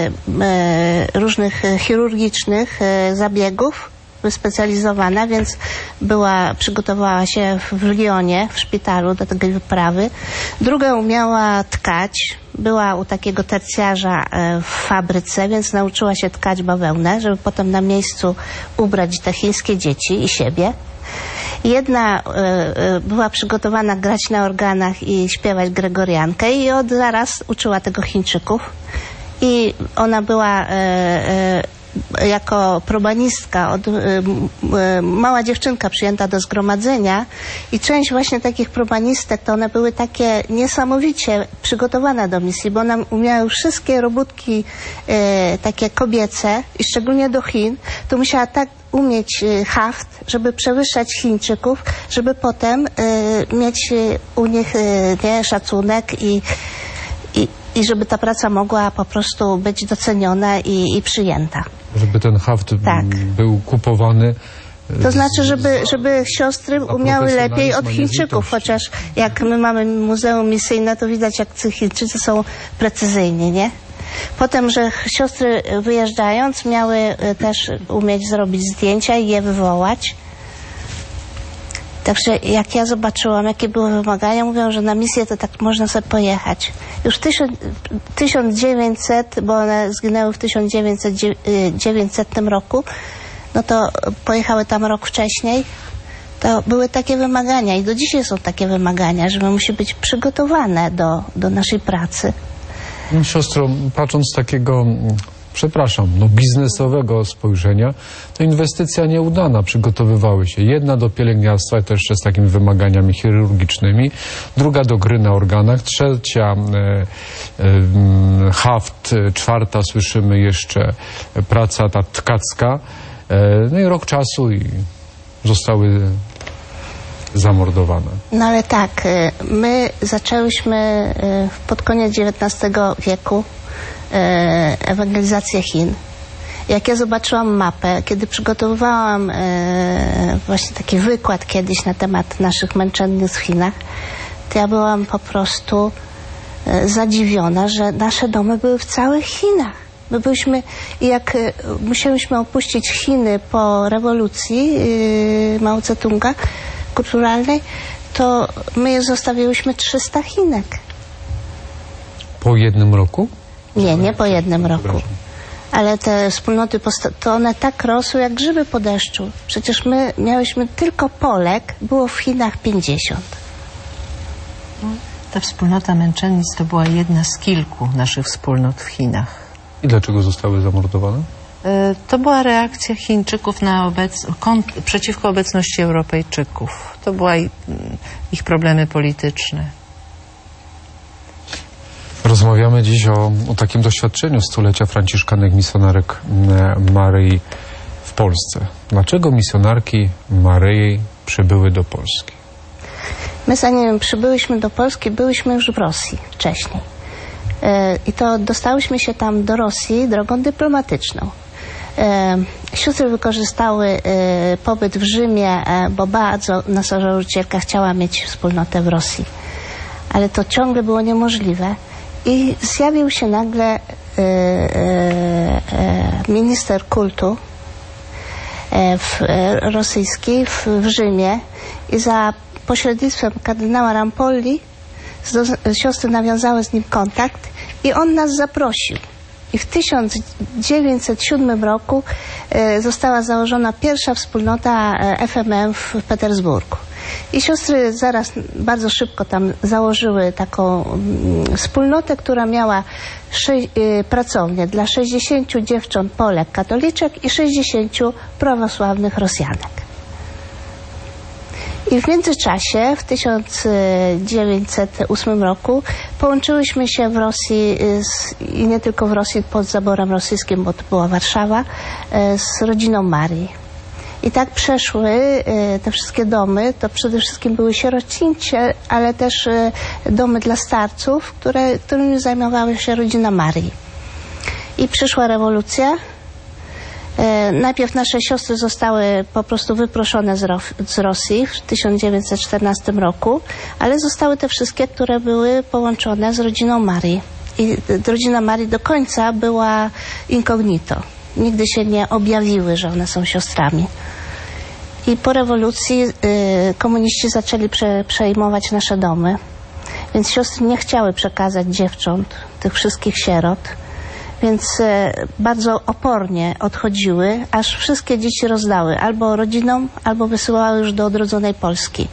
e, różnych e, chirurgicznych e, zabiegów, wyspecjalizowana, więc była, przygotowała się w Lyonie, w szpitalu do tej wyprawy. Druga umiała tkać, była u takiego tercjarza e, w fabryce, więc nauczyła się tkać bawełnę, żeby potem na miejscu ubrać te chińskie dzieci i siebie. Jedna e, e, była przygotowana grać na organach i śpiewać gregoriankę i od zaraz uczyła tego Chińczyków. I ona była e, e, jako probanistka, od, y, y, mała dziewczynka przyjęta do zgromadzenia i część właśnie takich probanistek, to one były takie niesamowicie przygotowane do misji, bo one umiały wszystkie robótki y, takie kobiece i szczególnie do Chin, to musiała tak umieć y, haft, żeby przewyższać Chińczyków, żeby potem y, mieć y, u nich y, nie, szacunek i I, i żeby ta praca mogła po prostu być doceniona i, i przyjęta. Żeby ten haft Tak. był kupowany. To znaczy, żeby, żeby siostry A umiały lepiej profesjonalizm, od a nie Chińczyków, z chociaż jak my mamy muzeum misyjne, to widać, jak ci Chińczycy są precyzyjni, nie? Potem, że siostry wyjeżdżając miały y, też umieć zrobić zdjęcia i je wywołać. Także jak ja zobaczyłam, jakie były wymagania, mówią, że na misję to tak można sobie pojechać. Już w tysiąc dziewięćset, bo one zginęły w tysiąc dziewięćsetnym roku, no to pojechały tam rok wcześniej, to były takie wymagania i do dzisiaj są takie wymagania, że my musimy być przygotowane do, do naszej pracy. Siostro, patrząc z takiego, przepraszam, no biznesowego spojrzenia, to inwestycja nieudana. Przygotowywały się. Jedna do pielęgniarstwa, to jeszcze z takimi wymaganiami chirurgicznymi, druga do gry na organach, trzecia e, e, haft, czwarta słyszymy jeszcze praca ta tkacka. E, no i rok czasu i zostały zamordowane. No ale tak, y, my zaczęłyśmy y, pod koniec dziewiętnastego wieku y, ewangelizację Chin. Jak ja zobaczyłam mapę, kiedy przygotowywałam y, właśnie taki wykład kiedyś na temat naszych męczennic w Chinach, to ja byłam po prostu y, zadziwiona, że nasze domy były w całych Chinach. My byliśmy, jak y, musieliśmy opuścić Chiny po rewolucji y, Mao Tse-tunga kulturalnej, to my je zostawiłyśmy trzysta Chinek. Po jednym roku? Nie, nie po jednym roku. Ale te wspólnoty, to one tak rosły jak grzyby po deszczu. Przecież my miałyśmy tylko Polek, było w Chinach pięćdziesiąt. Ta wspólnota męczennic to była jedna z kilku naszych wspólnot w Chinach. I dlaczego zostały zamordowane? To była reakcja Chińczyków na obec... kont... przeciwko obecności Europejczyków. To były ich problemy polityczne. Rozmawiamy dziś o, o takim doświadczeniu stulecia franciszkanek misjonarek Maryi w Polsce. Dlaczego misjonarki Maryi przybyły do Polski? My zanim przybyłyśmy do Polski, byłyśmy już w Rosji wcześniej. I to dostałyśmy się tam do Rosji drogą dyplomatyczną. Siostry wykorzystały pobyt w Rzymie, bo bardzo nasza założycielka chciała mieć wspólnotę w Rosji. Ale to ciągle było niemożliwe. I zjawił się nagle minister kultu w, rosyjski w, w Rzymie i za pośrednictwem kardynała Rampolli siostry nawiązały z nim kontakt i on nas zaprosił. I w tysiąc dziewięćset siódmym roku e, została założona pierwsza wspólnota e, F M M w Petersburgu. I siostry zaraz, bardzo szybko tam założyły taką mm, wspólnotę, która miała sze- e, pracownię dla sześćdziesięciu dziewcząt Polek katoliczek i sześćdziesięciu prawosławnych Rosjanek. I w międzyczasie, w tysiąc dziewięćset ósmym roku połączyłyśmy się w Rosji z, i nie tylko w Rosji, pod zaborem rosyjskim, bo to była Warszawa, z rodziną Marii. I tak przeszły te wszystkie domy, to przede wszystkim były sierocińcze, ale też domy dla starców, które, którymi zajmowała się rodzina Marii. I przyszła rewolucja. E, najpierw nasze siostry zostały po prostu wyproszone z, Ro- z Rosji w tysiąc dziewięćset czternastym roku, ale zostały te wszystkie, które były połączone z rodziną Marii. I e, rodzina Marii do końca była incognito. Nigdy się nie objawiły, że one są siostrami. I po rewolucji e, komuniści zaczęli prze- przejmować nasze domy, więc siostry nie chciały przekazać dziewcząt, tych wszystkich sierot. Więc e, bardzo opornie odchodziły, aż wszystkie dzieci rozdały albo rodzinom, albo wysyłały już do odrodzonej Polski.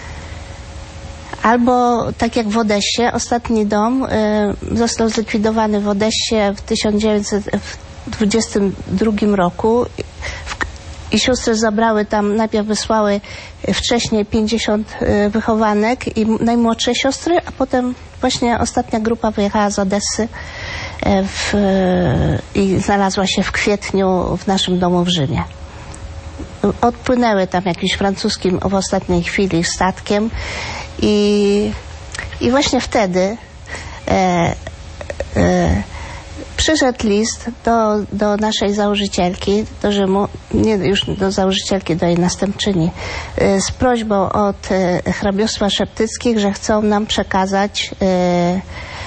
Albo tak jak w Odessie, ostatni dom e, został zlikwidowany w Odessie w tysiąc dziewięćset dwudziestym drugim roku w, i siostry zabrały tam, najpierw wysłały wcześniej pięćdziesiąt e, wychowanek i najmłodsze siostry, a potem właśnie ostatnia grupa wyjechała z Odessy w, i znalazła się w kwietniu w naszym domu w Rzymie. Odpłynęły tam jakimś francuskim w ostatniej chwili statkiem i, i właśnie wtedy e, e, przyszedł list do, do naszej założycielki, do Rzymu, nie już do założycielki, do jej następczyni, e, z prośbą od e, hrabiostwa szeptyckich, że chcą nam przekazać e,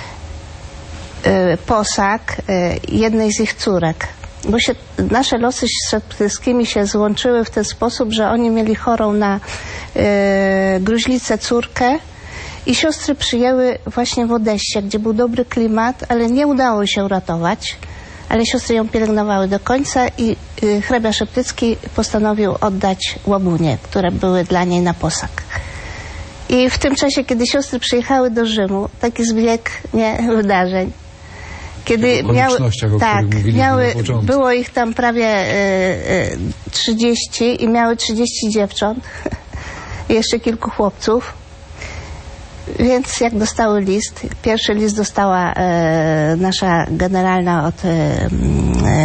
posag jednej z ich córek. Bo się, nasze losy z szeptyckimi się złączyły w ten sposób, że oni mieli chorą na e, gruźlicę córkę i siostry przyjęły właśnie w Odessie, gdzie był dobry klimat, ale nie udało się uratować. Ale siostry ją pielęgnowały do końca i e, hrabia szeptycki postanowił oddać łabunie, które były dla niej na posag. I w tym czasie, kiedy siostry przyjechały do Rzymu, taki zbieg nie, wydarzeń, kiedy miały, tak, miały, było ich tam prawie e, e, trzydzieści i miały trzydzieści dziewcząt i jeszcze kilku chłopców. Więc jak dostały list, pierwszy list dostała e, nasza generalna od, e,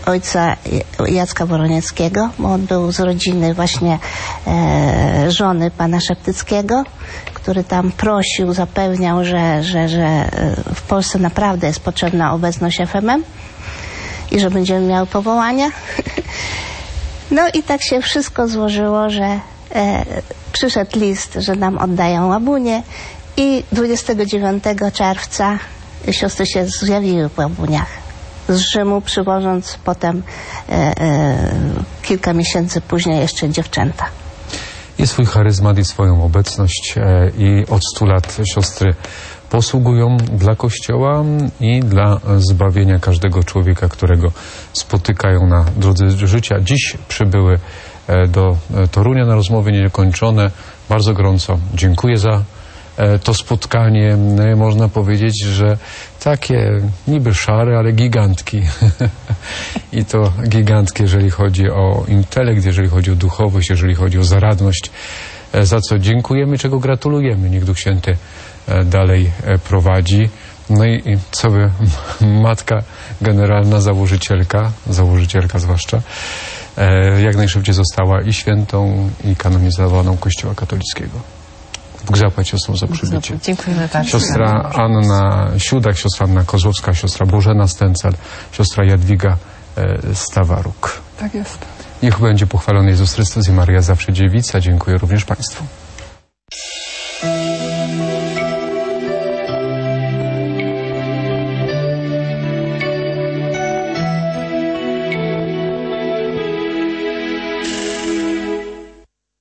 ojca Jacka Woronieckiego, bo on był z rodziny właśnie e, żony pana Szeptyckiego, który tam prosił, zapewniał, że, że, że w Polsce naprawdę jest potrzebna obecność F M M i że będziemy miały powołania. No i tak się wszystko złożyło, że e, przyszedł list, że nam oddają Łabunię i dwudziestego dziewiątego czerwca siostry się zjawiły w Łabuniach z Rzymu, przywożąc potem e, e, kilka miesięcy później jeszcze dziewczęta. I swój charyzmat i swoją obecność e, i od stu lat siostry posługują dla Kościoła i dla zbawienia każdego człowieka, którego spotykają na drodze życia. Dziś przybyły e, do Torunia na rozmowy niekończone. Bardzo gorąco dziękuję za to spotkanie. Można powiedzieć, że takie niby szare, ale gigantki. I to gigantki, jeżeli chodzi o intelekt, jeżeli chodzi o duchowość, jeżeli chodzi o zaradność, za co dziękujemy, czego gratulujemy. Niech Duch Święty dalej prowadzi. No i co by matka generalna, założycielka, założycielka zwłaszcza, jak najszybciej została i świętą, i kanonizowaną Kościoła katolickiego. Bóg zapłać siostrą za przybycie. Dziękujemy bardzo. Siostra Anna Siudak, siostra Anna Kozłowska, siostra Bożena Stęcal, siostra Jadwiga e, Stawaruk. Tak jest. Niech będzie pochwalony Jezus Chrystus i Maryja zawsze dziewica. Dziękuję również Państwu.